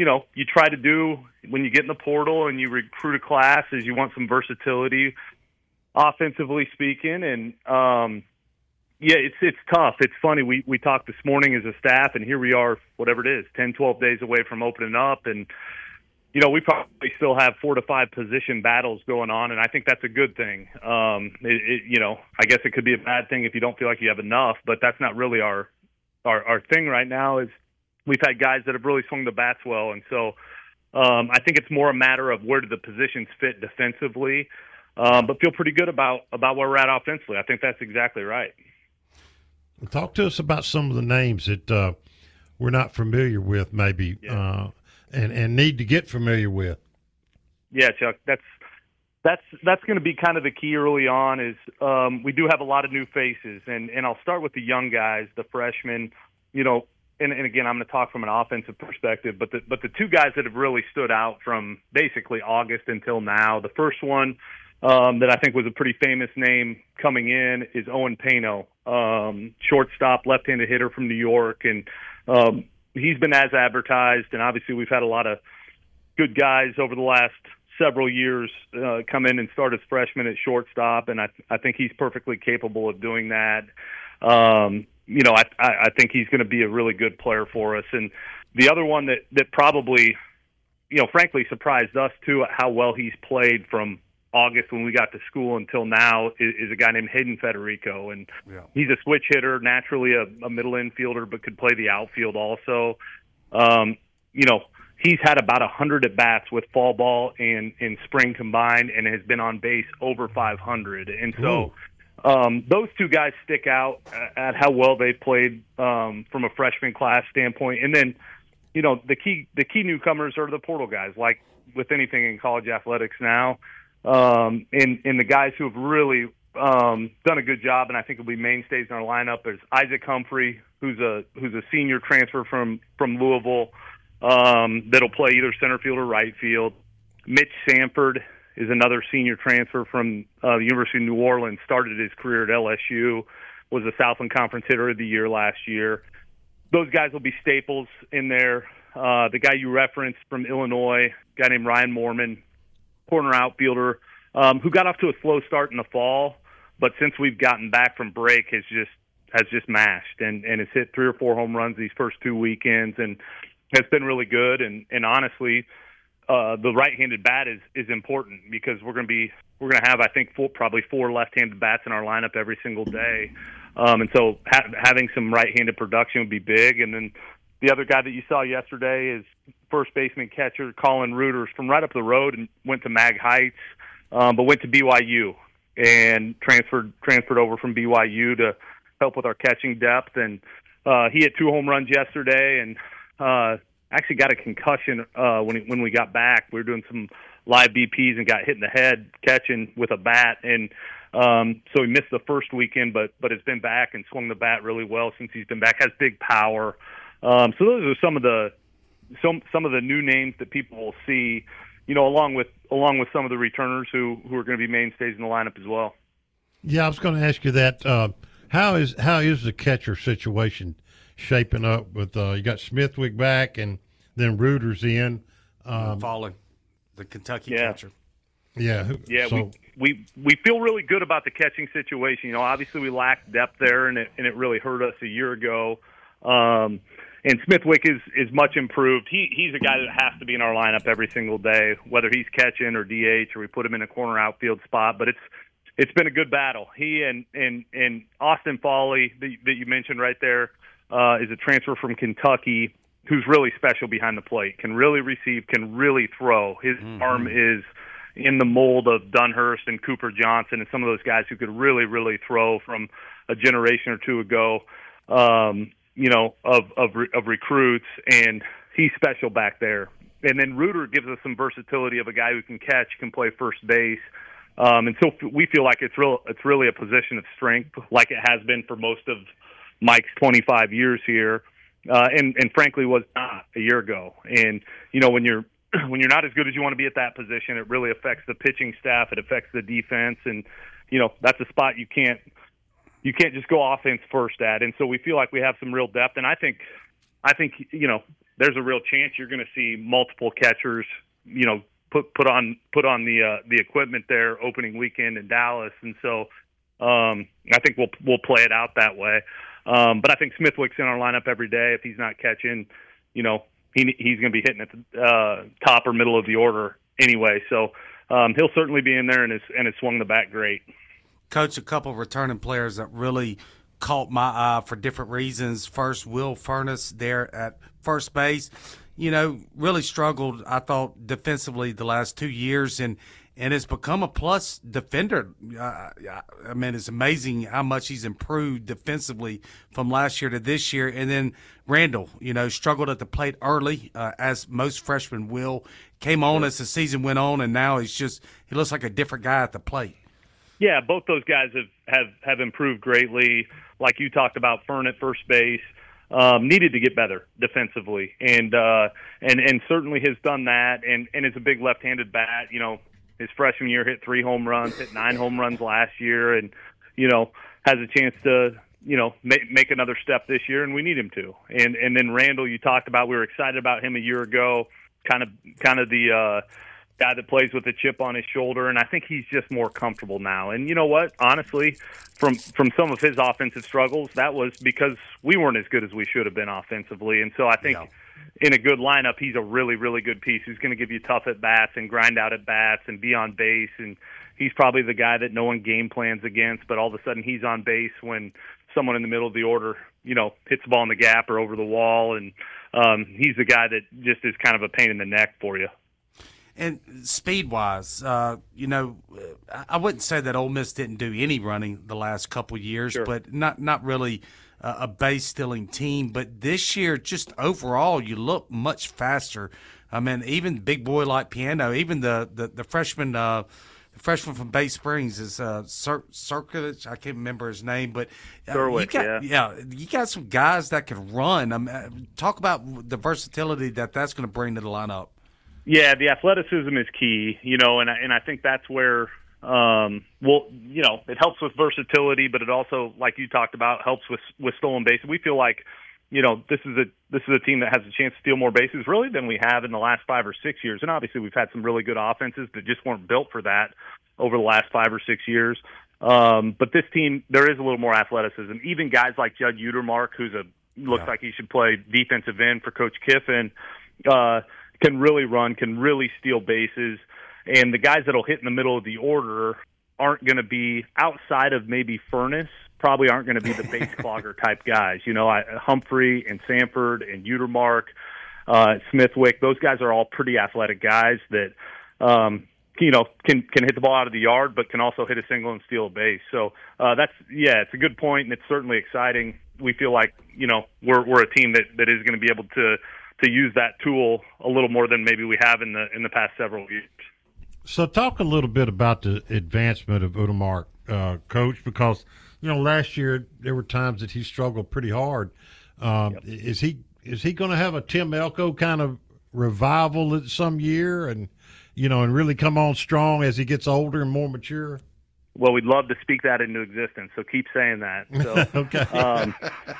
you know, you try to do when you get in the portal and you recruit a class is you want some versatility, offensively speaking, and um, yeah, it's it's tough. It's funny. We we talked this morning as a staff, and here we are, whatever it is, ten, twelve days away from opening up, and you know, we probably still have four to five position battles going on, and I think that's a good thing. Um, it, it, you know, I guess it could be a bad thing if you don't feel like you have enough, but that's not really our our, our thing right now. Is we've had guys that have really swung the bats well, and so um, I think it's more a matter of where do the positions fit defensively, um, but feel pretty good about about where we're at offensively. I think that's exactly right. Talk to us about some of the names that uh, we're not familiar with, maybe. Yeah. Uh, And, and need to get familiar with. Yeah, Chuck, that's that's that's going to be kind of the key early on. Is um, we do have a lot of new faces, and, and I'll start with the young guys, the freshmen. You know, and, and again, I'm going to talk from an offensive perspective, but the but the two guys that have really stood out from basically August until now. The first one um, that I think was a pretty famous name coming in is Owen Pano, um, shortstop, left-handed hitter from New York, and um, he's been as advertised, and obviously we've had a lot of good guys over the last several years uh, come in and start as freshmen at shortstop, and I, I think he's perfectly capable of doing that. Um, you know, I, I think he's going to be a really good player for us. And the other one that, that probably, you know, frankly surprised us too at how well he's played from August when we got to school until now is, is a guy named Hayden Federico, and yeah. he's a switch hitter, naturally a, a middle infielder, but could play the outfield also. Um, you know, he's had about a hundred at bats with fall ball and in spring combined, and has been on base over five hundred. And so um, those two guys stick out at how well they've played um, from a freshman class standpoint. And then, you know, the key the key newcomers are the portal guys, like with anything in college athletics now. Um, and, and the guys who have really um, done a good job, and I think will be mainstays in our lineup, is Isaac Humphrey, who's a who's a senior transfer from from Louisville, um, that'll play either center field or right field. Mitch Sanford is another senior transfer from uh, the University of New Orleans. Started his career at L S U, was a Southland Conference Hitter of the Year last year. Those guys will be staples in there. Uh, the guy you referenced from Illinois, a guy named Ryan Mormon, corner outfielder, um, who got off to a slow start in the fall, but since we've gotten back from break has just has just mashed and, and has hit three or four home runs these first two weekends and has been really good. And, and honestly, uh, the right-handed bat is, is important because we're going to be we're going to have I think four, probably four left-handed bats in our lineup every single day, um, and so ha- having some right-handed production would be big. And then the other guy that you saw yesterday is first baseman catcher Colin Reuters from right up the road and went to Mag Heights, um, but went to B Y U and transferred transferred over from B Y U to help with our catching depth. And uh, he hit two home runs yesterday and uh, actually got a concussion uh, when he, when we got back. We were doing some live B Ps and got hit in the head catching with a bat, and um, so he missed the first weekend, but but has been back and swung the bat really well since he's been back. Has big power. Um, so those are some of the some some of the new names that people will see, you know, along with along with some of the returners who, who are going to be mainstays in the lineup as well. Yeah, I was going to ask you that. Uh, how is how is the catcher situation shaping up? With uh, you got Smithwick back and then Reuters in, um, falling, the Kentucky yeah. catcher. Yeah, yeah. So. We, we we feel really good about the catching situation. You know, obviously we lacked depth there, and it and it really hurt us a year ago. Um, And Smithwick is, is much improved. He he's a guy that has to be in our lineup every single day, whether he's catching or D H or we put him in a corner outfield spot. But it's it's been a good battle. He and and, and Austin Foley that, that you mentioned right there uh, is a transfer from Kentucky who's really special behind the plate. Can really receive. Can really throw. His mm-hmm. arm is in the mold of Dunhurst and Cooper Johnson and some of those guys who could really really throw from a generation or two ago. Um, you know, of, of, of recruits, and he's special back there. And then Reuter gives us some versatility of a guy who can catch, can play first base. Um, and so we feel like it's real, it's really a position of strength, like it has been for most of Mike's twenty-five years here. Uh, and, and frankly was not a year ago. And, you know, when you're, when you're not as good as you want to be at that position, it really affects the pitching staff. It affects the defense. And, you know, that's a spot you can't, You can't just go offense first at, and so we feel like we have some real depth. And I think, I think you know, there's a real chance you're going to see multiple catchers, you know, put put on put on the uh, the equipment there opening weekend in Dallas, and so um, I think we'll we'll play it out that way. Um, but I think Smithwick's in our lineup every day. If he's not catching, you know, he he's going to be hitting at the uh, top or middle of the order anyway. So um, he'll certainly be in there, and has and has swung the bat great. Coach, a couple of returning players that really caught my eye for different reasons. First, Will Furniss there at first base. You know, really struggled, I thought, defensively the last two years, and and has become a plus defender. Uh, I mean, it's amazing how much he's improved defensively from last year to this year. And then Randall, you know, struggled at the plate early, uh, as most freshmen will. Came on as the season went on, and now he's just he looks like a different guy at the plate. Yeah, both those guys have, have, have improved greatly. Like you talked about, Fern at first base. Um, needed to get better defensively, and uh, and and certainly has done that. And and is a big left-handed bat. You know, his freshman year hit three home runs, hit nine home runs last year, and you know has a chance to you know make make another step this year, and we need him to. And and then Randall, you talked about, we were excited about him a year ago, kind of kind of the uh, guy that plays with a chip on his shoulder, and I think he's just more comfortable now. And you know what? Honestly, from from some of his offensive struggles, that was because we weren't as good as we should have been offensively. And so I think yeah. in a good lineup, he's a really, really good piece who's going to give you tough at-bats and grind out at-bats and be on base. And he's probably the guy that no one game plans against, but all of a sudden he's on base when someone in the middle of the order, you know, hits the ball in the gap or over the wall. And um, he's the guy that just is kind of a pain in the neck for you. And speed-wise, uh, you know, I wouldn't say that Ole Miss didn't do any running the last couple of years, sure. but not not really uh, a base-stealing team. But this year, just overall, you look much faster. I mean, even big boy like Piano, even the the, the freshman uh, the freshman from Bay Springs is uh, Cir- Circovich. I can't remember his name, but uh, Derwick, you got, yeah. yeah, you got some guys that can run. I mean, talk about the versatility that that's going to bring to the lineup. Yeah, the athleticism is key, you know, and I, and I think that's where, um, well, you know, it helps with versatility, but it also, like you talked about, helps with with stolen bases. We feel like, you know, this is a this is a team that has a chance to steal more bases, really, than we have in the last five or six years. And obviously, we've had some really good offenses that just weren't built for that over the last five or six years. Um, but this team, there is a little more athleticism. Even guys like Judd Utermark, who's a looks yeah. like he should play defensive end for Coach Kiffin. Uh, can really run, can really steal bases, and the guys that'll hit in the middle of the order aren't going to be, outside of maybe Furniss, probably aren't going to be the base clogger type guys. You know, I, Humphrey and Sanford and Utermark, uh, Smithwick, those guys are all pretty athletic guys that, um, you know, can can hit the ball out of the yard, but can also hit a single and steal a base. So uh, that's, yeah, it's a good point, and it's certainly exciting. We feel like, you know, we're we're a team that, that is going to be able to to use that tool a little more than maybe we have in the in the past several years. So talk a little bit about the advancement of Utermark, uh, Coach, because, you know, last year there were times that he struggled pretty hard. Um, yep. Is he is he going to have a Tim Elko kind of revival some year and, you know, and really come on strong as he gets older and more mature? Well, we'd love to speak that into existence, so keep saying that. So, okay. um,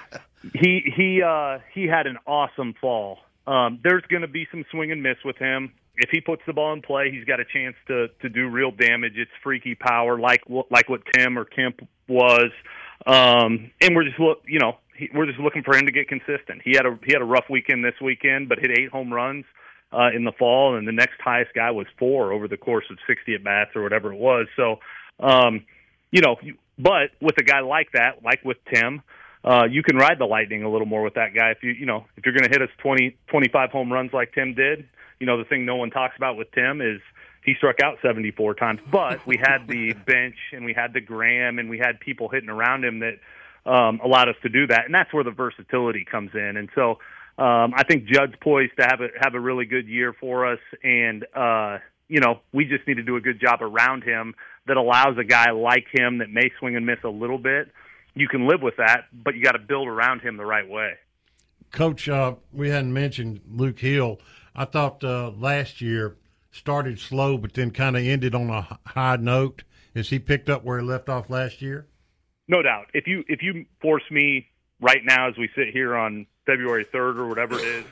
he he uh, he had an awesome fall. Um, there's going to be some swing and miss with him. If he puts the ball in play, he's got a chance to to do real damage. It's freaky power, like like what Tim or Kemp was. Um, and we're just look, you know, he, we're just looking for him to get consistent. He had a he had a rough weekend this weekend, but hit eight home runs uh, in the fall, and the next highest guy was four over the course of sixty at bats or whatever it was. So, um, you know, but with a guy like that, like with Tim. Uh, you can ride the lightning a little more with that guy. If you, you know, if you're going to hit us twenty, twenty-five home runs like Tim did, you know, the thing no one talks about with Tim is he struck out seventy-four times, but we had the bench and we had the Graham and we had people hitting around him that, um, allowed us to do that. And that's where the versatility comes in. And so, um, I think Judd's poised to have a, have a really good year for us. And, uh, you know, we just need to do a good job around him that allows a guy like him that may swing and miss a little bit. You can live with that, but you got to build around him the right way. Coach, uh, we hadn't mentioned Luke Hill. I thought uh, last year started slow, but then kind of ended on a high note. Is he picked up where he left off last year? No doubt. If you if you force me right now as we sit here on February third or whatever it is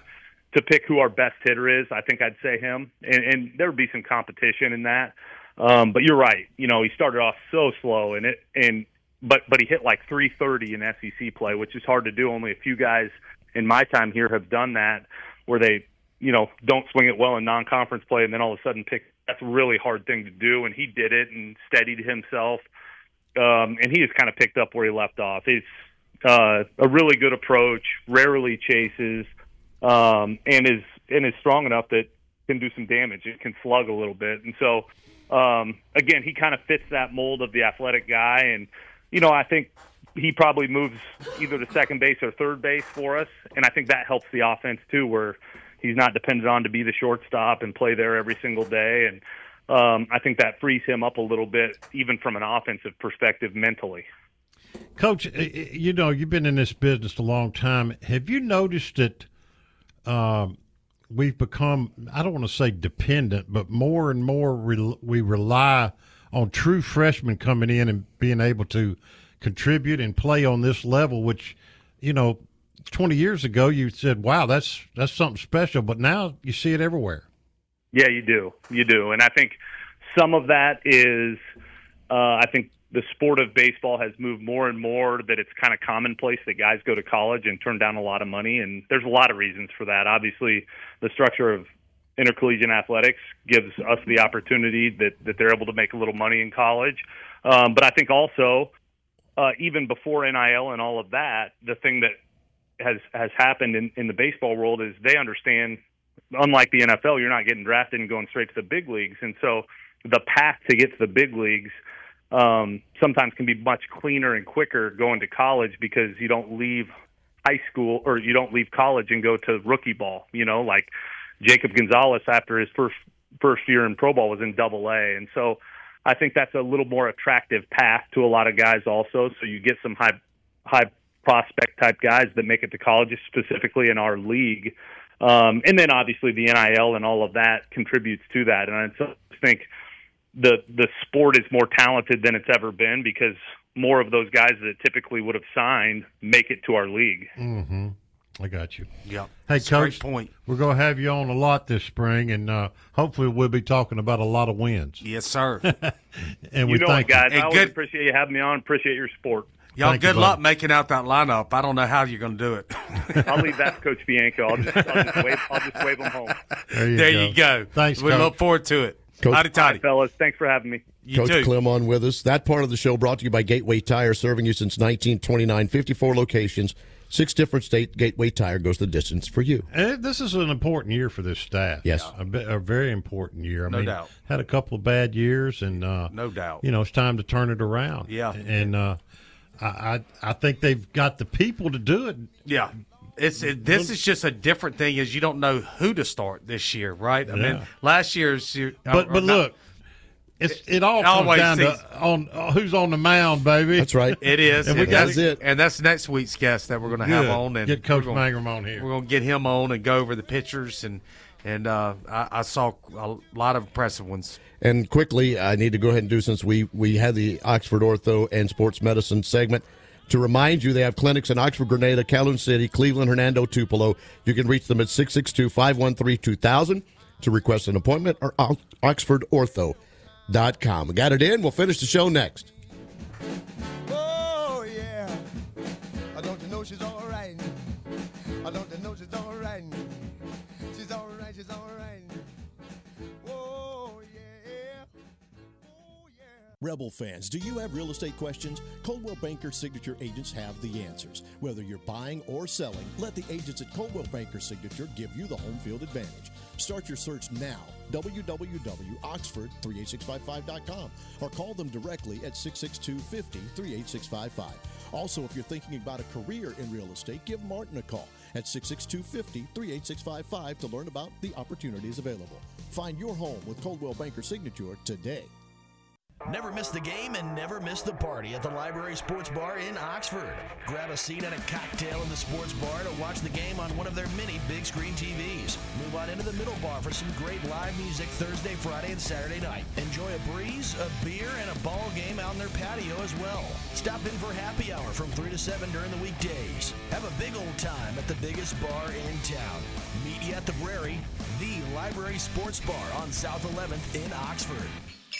to pick who our best hitter is, I think I'd say him, and, and there would be some competition in that. Um, but you're right. You know, he started off so slow, and it and but but he hit like three thirty in S E C play, which is hard to do. Only a few guys in my time here have done that, where they, you know, don't swing it well in non-conference play and then all of a sudden pick. That's a really hard thing to do, and he did it and steadied himself. Um, and he has kind of picked up where he left off. It's uh, a really good approach, rarely chases, um, and is and is strong enough that can do some damage. It can slug a little bit. And so, um, again, he kind of fits that mold of the athletic guy. And, you know, I think he probably moves either to second base or third base for us, and I think that helps the offense too, where he's not dependent on to be the shortstop and play there every single day. And um, I think that frees him up a little bit, even from an offensive perspective mentally. Coach, you know, you've been in this business a long time. Have you noticed that um, we've become, I don't want to say dependent, but more and more re- we rely on true freshmen coming in and being able to contribute and play on this level, which, you know, twenty years ago you said, wow, that's that's something special, but now you see it everywhere. Yeah, you do. You do. And I think some of that is, uh, I think the sport of baseball has moved more and more that it's kind of commonplace that guys go to college and turn down a lot of money. And there's a lot of reasons for that. Obviously, the structure of intercollegiate athletics gives us the opportunity that, that they're able to make a little money in college. Um, but I think also, uh, even before N I L and all of that, the thing that has has happened in, in the baseball world is they understand, unlike the N F L, you're not getting drafted and going straight to the big leagues. And so the path to get to the big leagues um, sometimes can be much cleaner and quicker going to college, because you don't leave high school or you don't leave college and go to rookie ball. You know, like Jacob Gonzalez after his first first year in pro ball was in double A. And so I think that's a little more attractive path to a lot of guys also. So you get some high high prospect type guys that make it to college, specifically in our league. Um, and then obviously the N I L and all of that contributes to that. And I think the the sport is more talented than it's ever been, because more of those guys that typically would have signed make it to our league. Mm-hmm. I got you. Yeah. Hey, That's Coach, a great point. We're going to have you on a lot this spring, and uh, hopefully we'll be talking about a lot of wins. Yes, sir. and you we know thank what, guys, you. I always appreciate you having me on. Appreciate your support. Y'all, Thank good you, luck buddy. making out that lineup. I don't know how you're going to do it. I'll leave that to Coach Bianco. I'll just, I'll just wave. I'll just wave them home. There you there go. you go. Thanks, We Coach. look forward to it. Coach- Howdy, toddy. Hi, fellas. Thanks for having me. You Coach too. Clem on with us. That part of the show brought to you by Gateway Tire, serving you since nineteen twenty-nine, fifty-four locations, six different states. Gateway Tire goes the distance for you. And this is an important year for this staff. Yes. A, bi- a very important year. I No mean, doubt. had a couple of bad years, and uh, No doubt. you know, it's time to turn it around. Yeah. And uh, I, I I think they've got the people to do it. Yeah. It's it, This is just a different thing, is you don't know who to start this year, right? I Yeah. mean, last year's year, But or but not- look, it's it all comes Always down seems- to on uh, who's on the mound, baby. That's right. It is, And we and got that's it. and that's next week's guest that we're going to have Good. on, and Get Coach we're gonna, Mangrum on here. We're going to get him on and go over the pictures, and and uh, I, I saw a lot of impressive ones. And quickly, I need to go ahead and do, since we, we had the Oxford Ortho and Sports Medicine segment, to remind you they have clinics in Oxford, Grenada, Calhoun City, Cleveland, Hernando, Tupelo. You can reach them at six six two, five one three, two thousand to request an appointment, or oxford ortho dot com. We got it in. We'll finish the show next. Oh, yeah. I don't you know she's all right. I don't you know she's all right. She's all right, she's all right. Oh, yeah. Rebel fans, do you have real estate questions? Coldwell Banker Signature agents have the answers. Whether you're buying or selling, let the agents at Coldwell Banker Signature give you the home field advantage. Start your search now. w w w dot oxford three eight six five five dot com or call them directly at six six two, five zero, three eight six five five. Also, if you're thinking about a career in real estate, give Martin a call at six six two, five zero, three eight six five five to learn about the opportunities available. Find your home with Coldwell Banker Signature today. Never miss the game and never miss the party at the Library Sports Bar in Oxford. Grab a seat and a cocktail in the sports bar to watch the game on one of their many big screen T Vs. Move on into the middle bar for some great live music Thursday, Friday, and Saturday night. Enjoy a breeze, a beer, and a ball game out in their patio as well. Stop in for happy hour from three to seven during the weekdays. Have a big old time at the biggest bar in town. Meet you at the Brary, the Library Sports Bar on South eleventh in Oxford.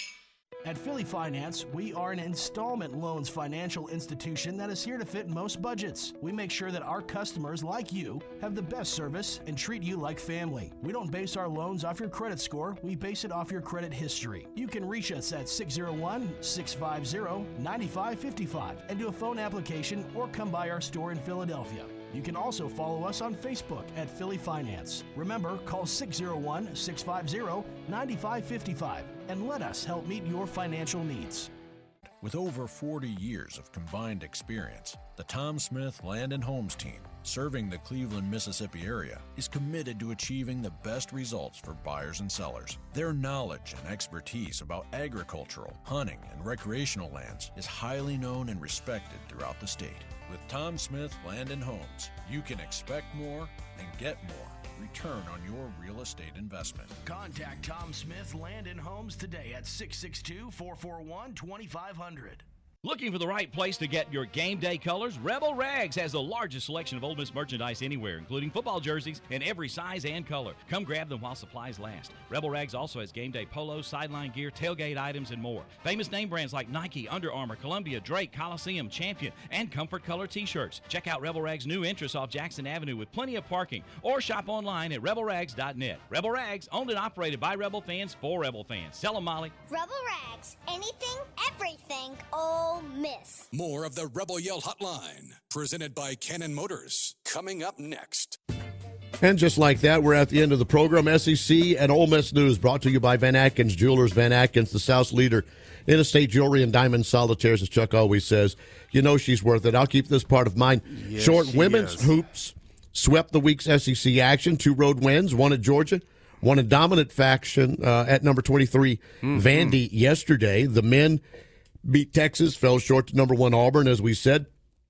At Philly Finance, we are an installment loans financial institution that is here to fit most budgets. We make sure that our customers, like you, have the best service and treat you like family. We don't base our loans off your credit score, we base it off your credit history. You can reach us at six oh one, six five zero, nine five five five and do a phone application or come by our store in Philadelphia. You can also follow us on Facebook at Philly Finance. Remember, call six oh one, six five zero, nine five five five and let us help meet your financial needs. With over forty years of combined experience, the Tom Smith Land and Homes team, serving the Cleveland, Mississippi area, is committed to achieving the best results for buyers and sellers. Their knowledge and expertise about agricultural, hunting, and recreational lands is highly known and respected throughout the state. With Tom Smith Land and Homes, you can expect more and get more return on your real estate investment. Contact Tom Smith Land and Homes today at six six two, four four one, two five zero zero. Looking for the right place to get your game day colors? Rebel Rags has the largest selection of Ole Miss merchandise anywhere, including football jerseys in every size and color. Come grab them while supplies last. Rebel Rags also has game day polos, sideline gear, tailgate items, and more. Famous name brands like Nike, Under Armour, Columbia, Drake, Coliseum, Champion, and Comfort Color t-shirts. Check out Rebel Rags' new entrance off Jackson Avenue with plenty of parking, or shop online at rebel rags dot net. Rebel Rags, owned and operated by Rebel fans for Rebel fans. Tell them, Molly. Rebel Rags, anything, everything, Ole Miss. More of the Rebel Yell Hotline, presented by Cannon Motors, coming up next. And just like that, we're at the end of the program. S E C and Ole Miss News brought to you by Van Atkins Jewelers. Van Atkins, the South's leader in estate jewelry and diamond solitaires, as Chuck always says. You know she's worth it. I'll keep this part of mine. Yes, Short women's is. hoops swept the week's S E C action. Two road wins, one at Georgia, one a dominant faction uh, at number twenty-three, mm-hmm. Vandy, yesterday. The men beat Texas, fell short to number one Auburn, as we said.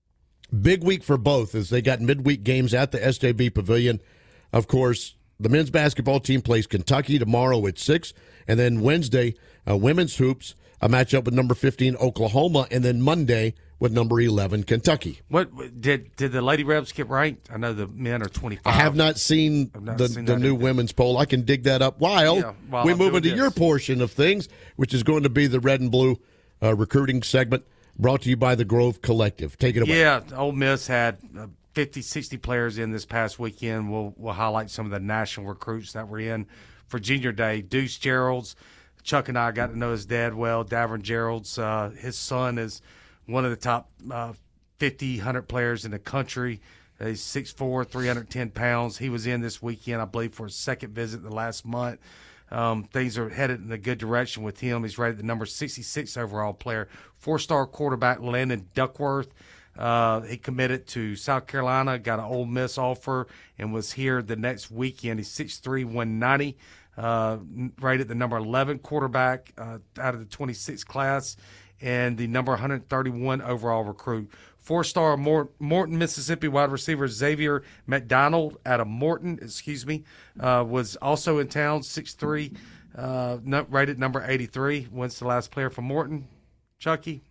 Big week for both as they got midweek games at the S J B Pavilion. Of course, the men's basketball team plays Kentucky tomorrow at six, and then Wednesday, uh, women's hoops, a matchup with number fifteen Oklahoma, and then Monday with number eleven Kentucky. What did did the Lady Rebs get ranked? I know the men are twenty-five. I have not seen not the, seen the new either. women's poll. I can dig that up while, Yeah, while we I'm move doing into this. your portion of things, which is going to be the red and blue uh, recruiting segment brought to you by the Grove Collective. Take it away. Yeah, Ole Miss had uh, fifty, sixty players in this past weekend. We'll we'll highlight some of the national recruits that were in for Junior Day. Deuce Gerald's, Chuck and I got to know his dad well. Davern Gerald's, uh, his son is one of the top uh, fifty, one hundred players in the country. Uh, he's six foot four, three hundred ten pounds. He was in this weekend, I believe, for his second visit the last month. Um, things are headed in a good direction with him. He's rated the number sixty-six overall player. Four-star quarterback Landon Duckworth. Uh, he committed to South Carolina, got an Ole Miss offer, and was here the next weekend. He's six three, one ninety, uh, rated the number eleven quarterback uh, out of the twenty-six class, and the number one hundred thirty-one overall recruit. Four-star Mort- Morton, Mississippi wide receiver Xavier McDonald out of Morton, excuse me, uh, was also in town, six three, uh, rated number eighty-three. When's the last player from Morton? Chucky?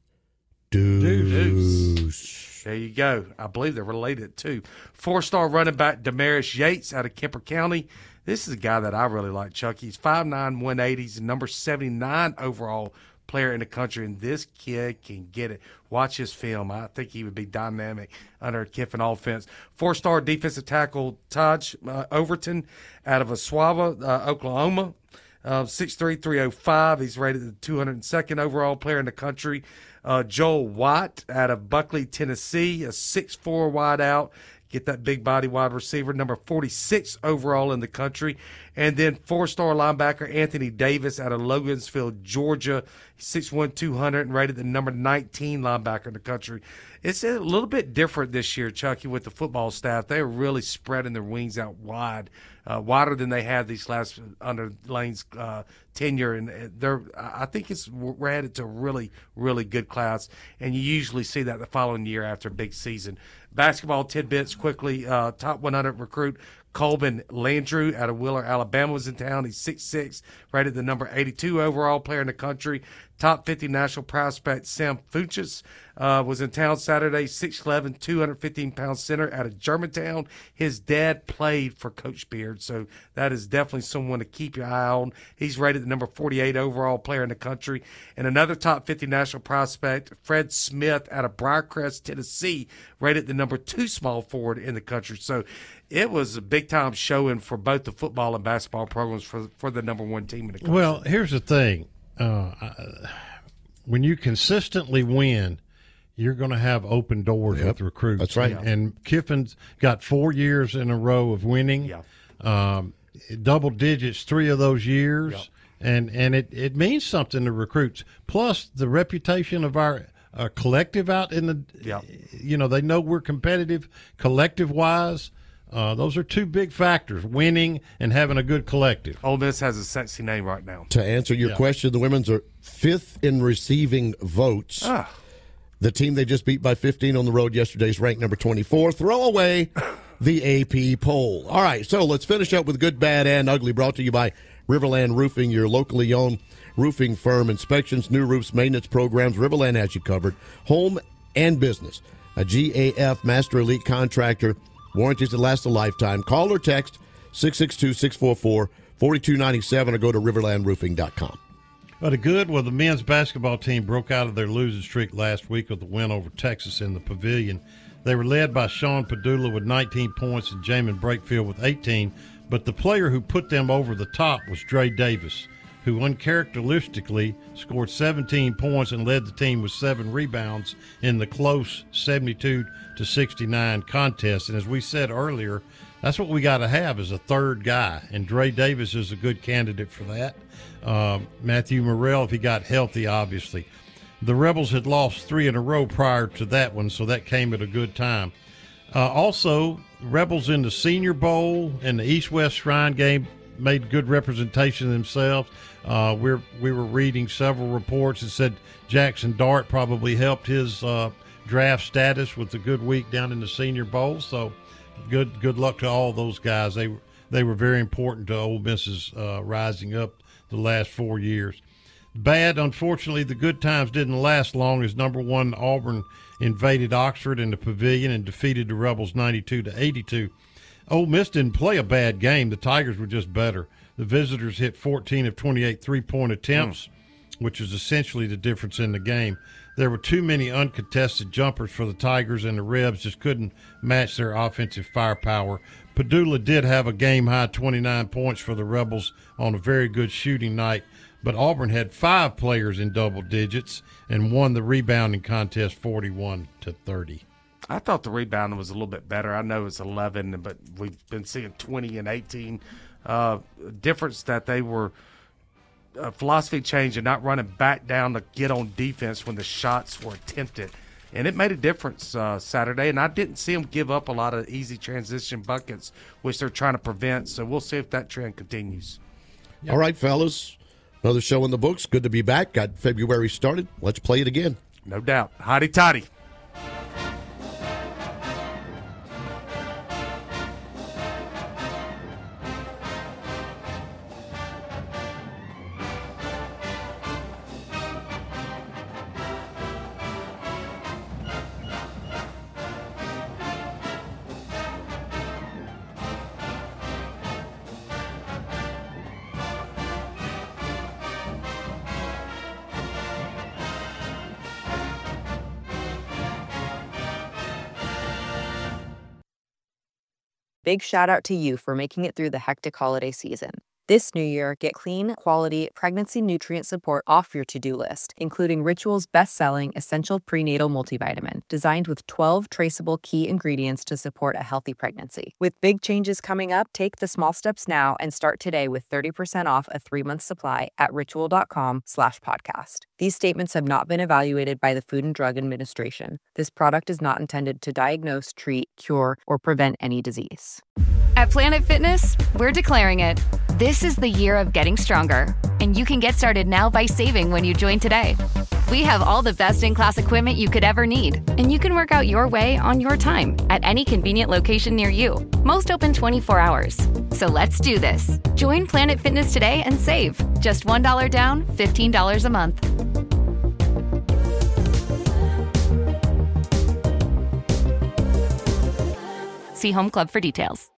Deuce. Deuce. There you go. I believe they're related, too. Four-star running back Damaris Yates out of Kemper County. This is a guy that I really like, Chucky. He's five nine, one eighty. He's the number seventy-nine overall player in the country, and this kid can get it. Watch his film. I think he would be dynamic under a Kiffin offense. Four-star defensive tackle Taj uh, Overton out of Oswego, uh, Oklahoma. Uh, six three, three oh five. He's rated the two hundred second overall player in the country. Uh, Joel Watt out of Buckley, Tennessee, a six four wide out. Get that big body wide receiver, number forty-six overall in the country. And then four-star linebacker Anthony Davis out of Logan'sville, Georgia, six one, two hundred, and rated the number nineteen linebacker in the country. It's a little bit different this year, Chucky, with the football staff. They're really spreading their wings out wide, uh, wider than they had these last under Lane's uh, tenure. And they're, I think it's we're headed to a really, really good class. And you usually see that the following year after a big season. Basketball tidbits quickly. Uh, top one hundred recruit Colvin Landrew out of Wheeler, Alabama was in town. He's six six, rated the number eighty-two overall player in the country. Top fifty national prospect Sam Funchess uh, was in town Saturday, six eleven, two hundred fifteen pound center out of Germantown. His dad played for Coach Beard, so that is definitely someone to keep your eye on. He's rated the number forty-eight overall player in the country. And another top fifty national prospect, Fred Smith out of Briarcrest, Tennessee, rated the number two small forward in the country. So it was a big-time showing for both the football and basketball programs for, for the number one team in the country. Well, here's the thing. Uh, when you consistently win, you're going to have open doors Yep, with recruits. that's right. And, and Kiffin's got four years in a row of winning. Yeah. Um, double digits three of those years. Yep. And, and it, it means something to recruits. Plus, the reputation of our uh, collective out in the Yep. you know, they know we're competitive collective-wise. Uh, those are two big factors, winning and having a good collective. Ole Miss has a sexy name right now. To answer your Yeah. question, the women's are fifth in receiving votes. Ah. The team they just beat by fifteen on the road yesterday is ranked number twenty-four. Throw away the A P poll. All right, so let's finish up with good, bad, and ugly, brought to you by Riverland Roofing, your locally owned roofing firm. Inspections, new roofs, maintenance programs. Riverland has you covered. Home and business. A G A F Master Elite Contractor. Warranties that last a lifetime. Call or text six six two, six four four, four two nine seven or go to riverland roofing dot com. But a good, well, the men's basketball team broke out of their losing streak last week with a win over Texas in the Pavilion. They were led by Sean Padula with nineteen points and Jamin Brakefield with eighteen, but the player who put them over the top was Dre Davis, who uncharacteristically scored seventeen points and led the team with seven rebounds in the close seventy-two to sixty-nine contest. And as we said earlier, that's what we got to have is a third guy, and Dre Davis is a good candidate for that. Um, Matthew Morrell, if he got healthy, obviously. The Rebels had lost three in a row prior to that one, so that came at a good time. Uh, also, Rebels in the Senior Bowl and the East-West Shrine game made good representation of themselves. Uh, we're, we were reading several reports that said Jackson Dart probably helped his uh, draft status with a good week down in the Senior Bowl. So good good luck to all those guys. They, they were very important to Ole Miss's uh, rising up the last four years. Bad, unfortunately, the good times didn't last long as number one Auburn invaded Oxford in the Pavilion and defeated the Rebels ninety-two to eighty-two. Ole Miss didn't play a bad game. The Tigers were just better. The visitors hit fourteen of twenty-eight three-point attempts, mm. which is essentially the difference in the game. There were too many uncontested jumpers for the Tigers, and the Rebs just couldn't match their offensive firepower. Padula did have a game-high twenty-nine points for the Rebels on a very good shooting night, but Auburn had five players in double digits and won the rebounding contest forty-one to thirty. I thought the rebounding was a little bit better. I know it's eleven, but we've been seeing twenty and eighteen. Uh, difference that they were uh, philosophy change and not running back down to get on defense when the shots were attempted. And it made a difference uh, Saturday, and I didn't see them give up a lot of easy transition buckets, which they're trying to prevent. So we'll see if that trend continues. All right, fellas. Another show in the books. Good to be back. Got February started. Let's play it again. No doubt. Hotty toddy. Big shout out to you for making it through the hectic holiday season. This new year, get clean, quality, pregnancy nutrient support off your to-do list, including Ritual's best-selling Essential Prenatal Multivitamin, designed with twelve traceable key ingredients to support a healthy pregnancy. With big changes coming up, take the small steps now and start today with thirty percent off a three-month supply at ritual.com slash podcast. These statements have not been evaluated by the Food and Drug Administration. This product is not intended to diagnose, treat, cure, or prevent any disease. At Planet Fitness, we're declaring it. This is the year of getting stronger, and you can get started now by saving when you join today. We have all the best-in-class equipment you could ever need, and you can work out your way on your time at any convenient location near you. Most open twenty-four hours. So let's do this. Join Planet Fitness today and save. Just one dollar down, fifteen dollars a month. See Home Club for details.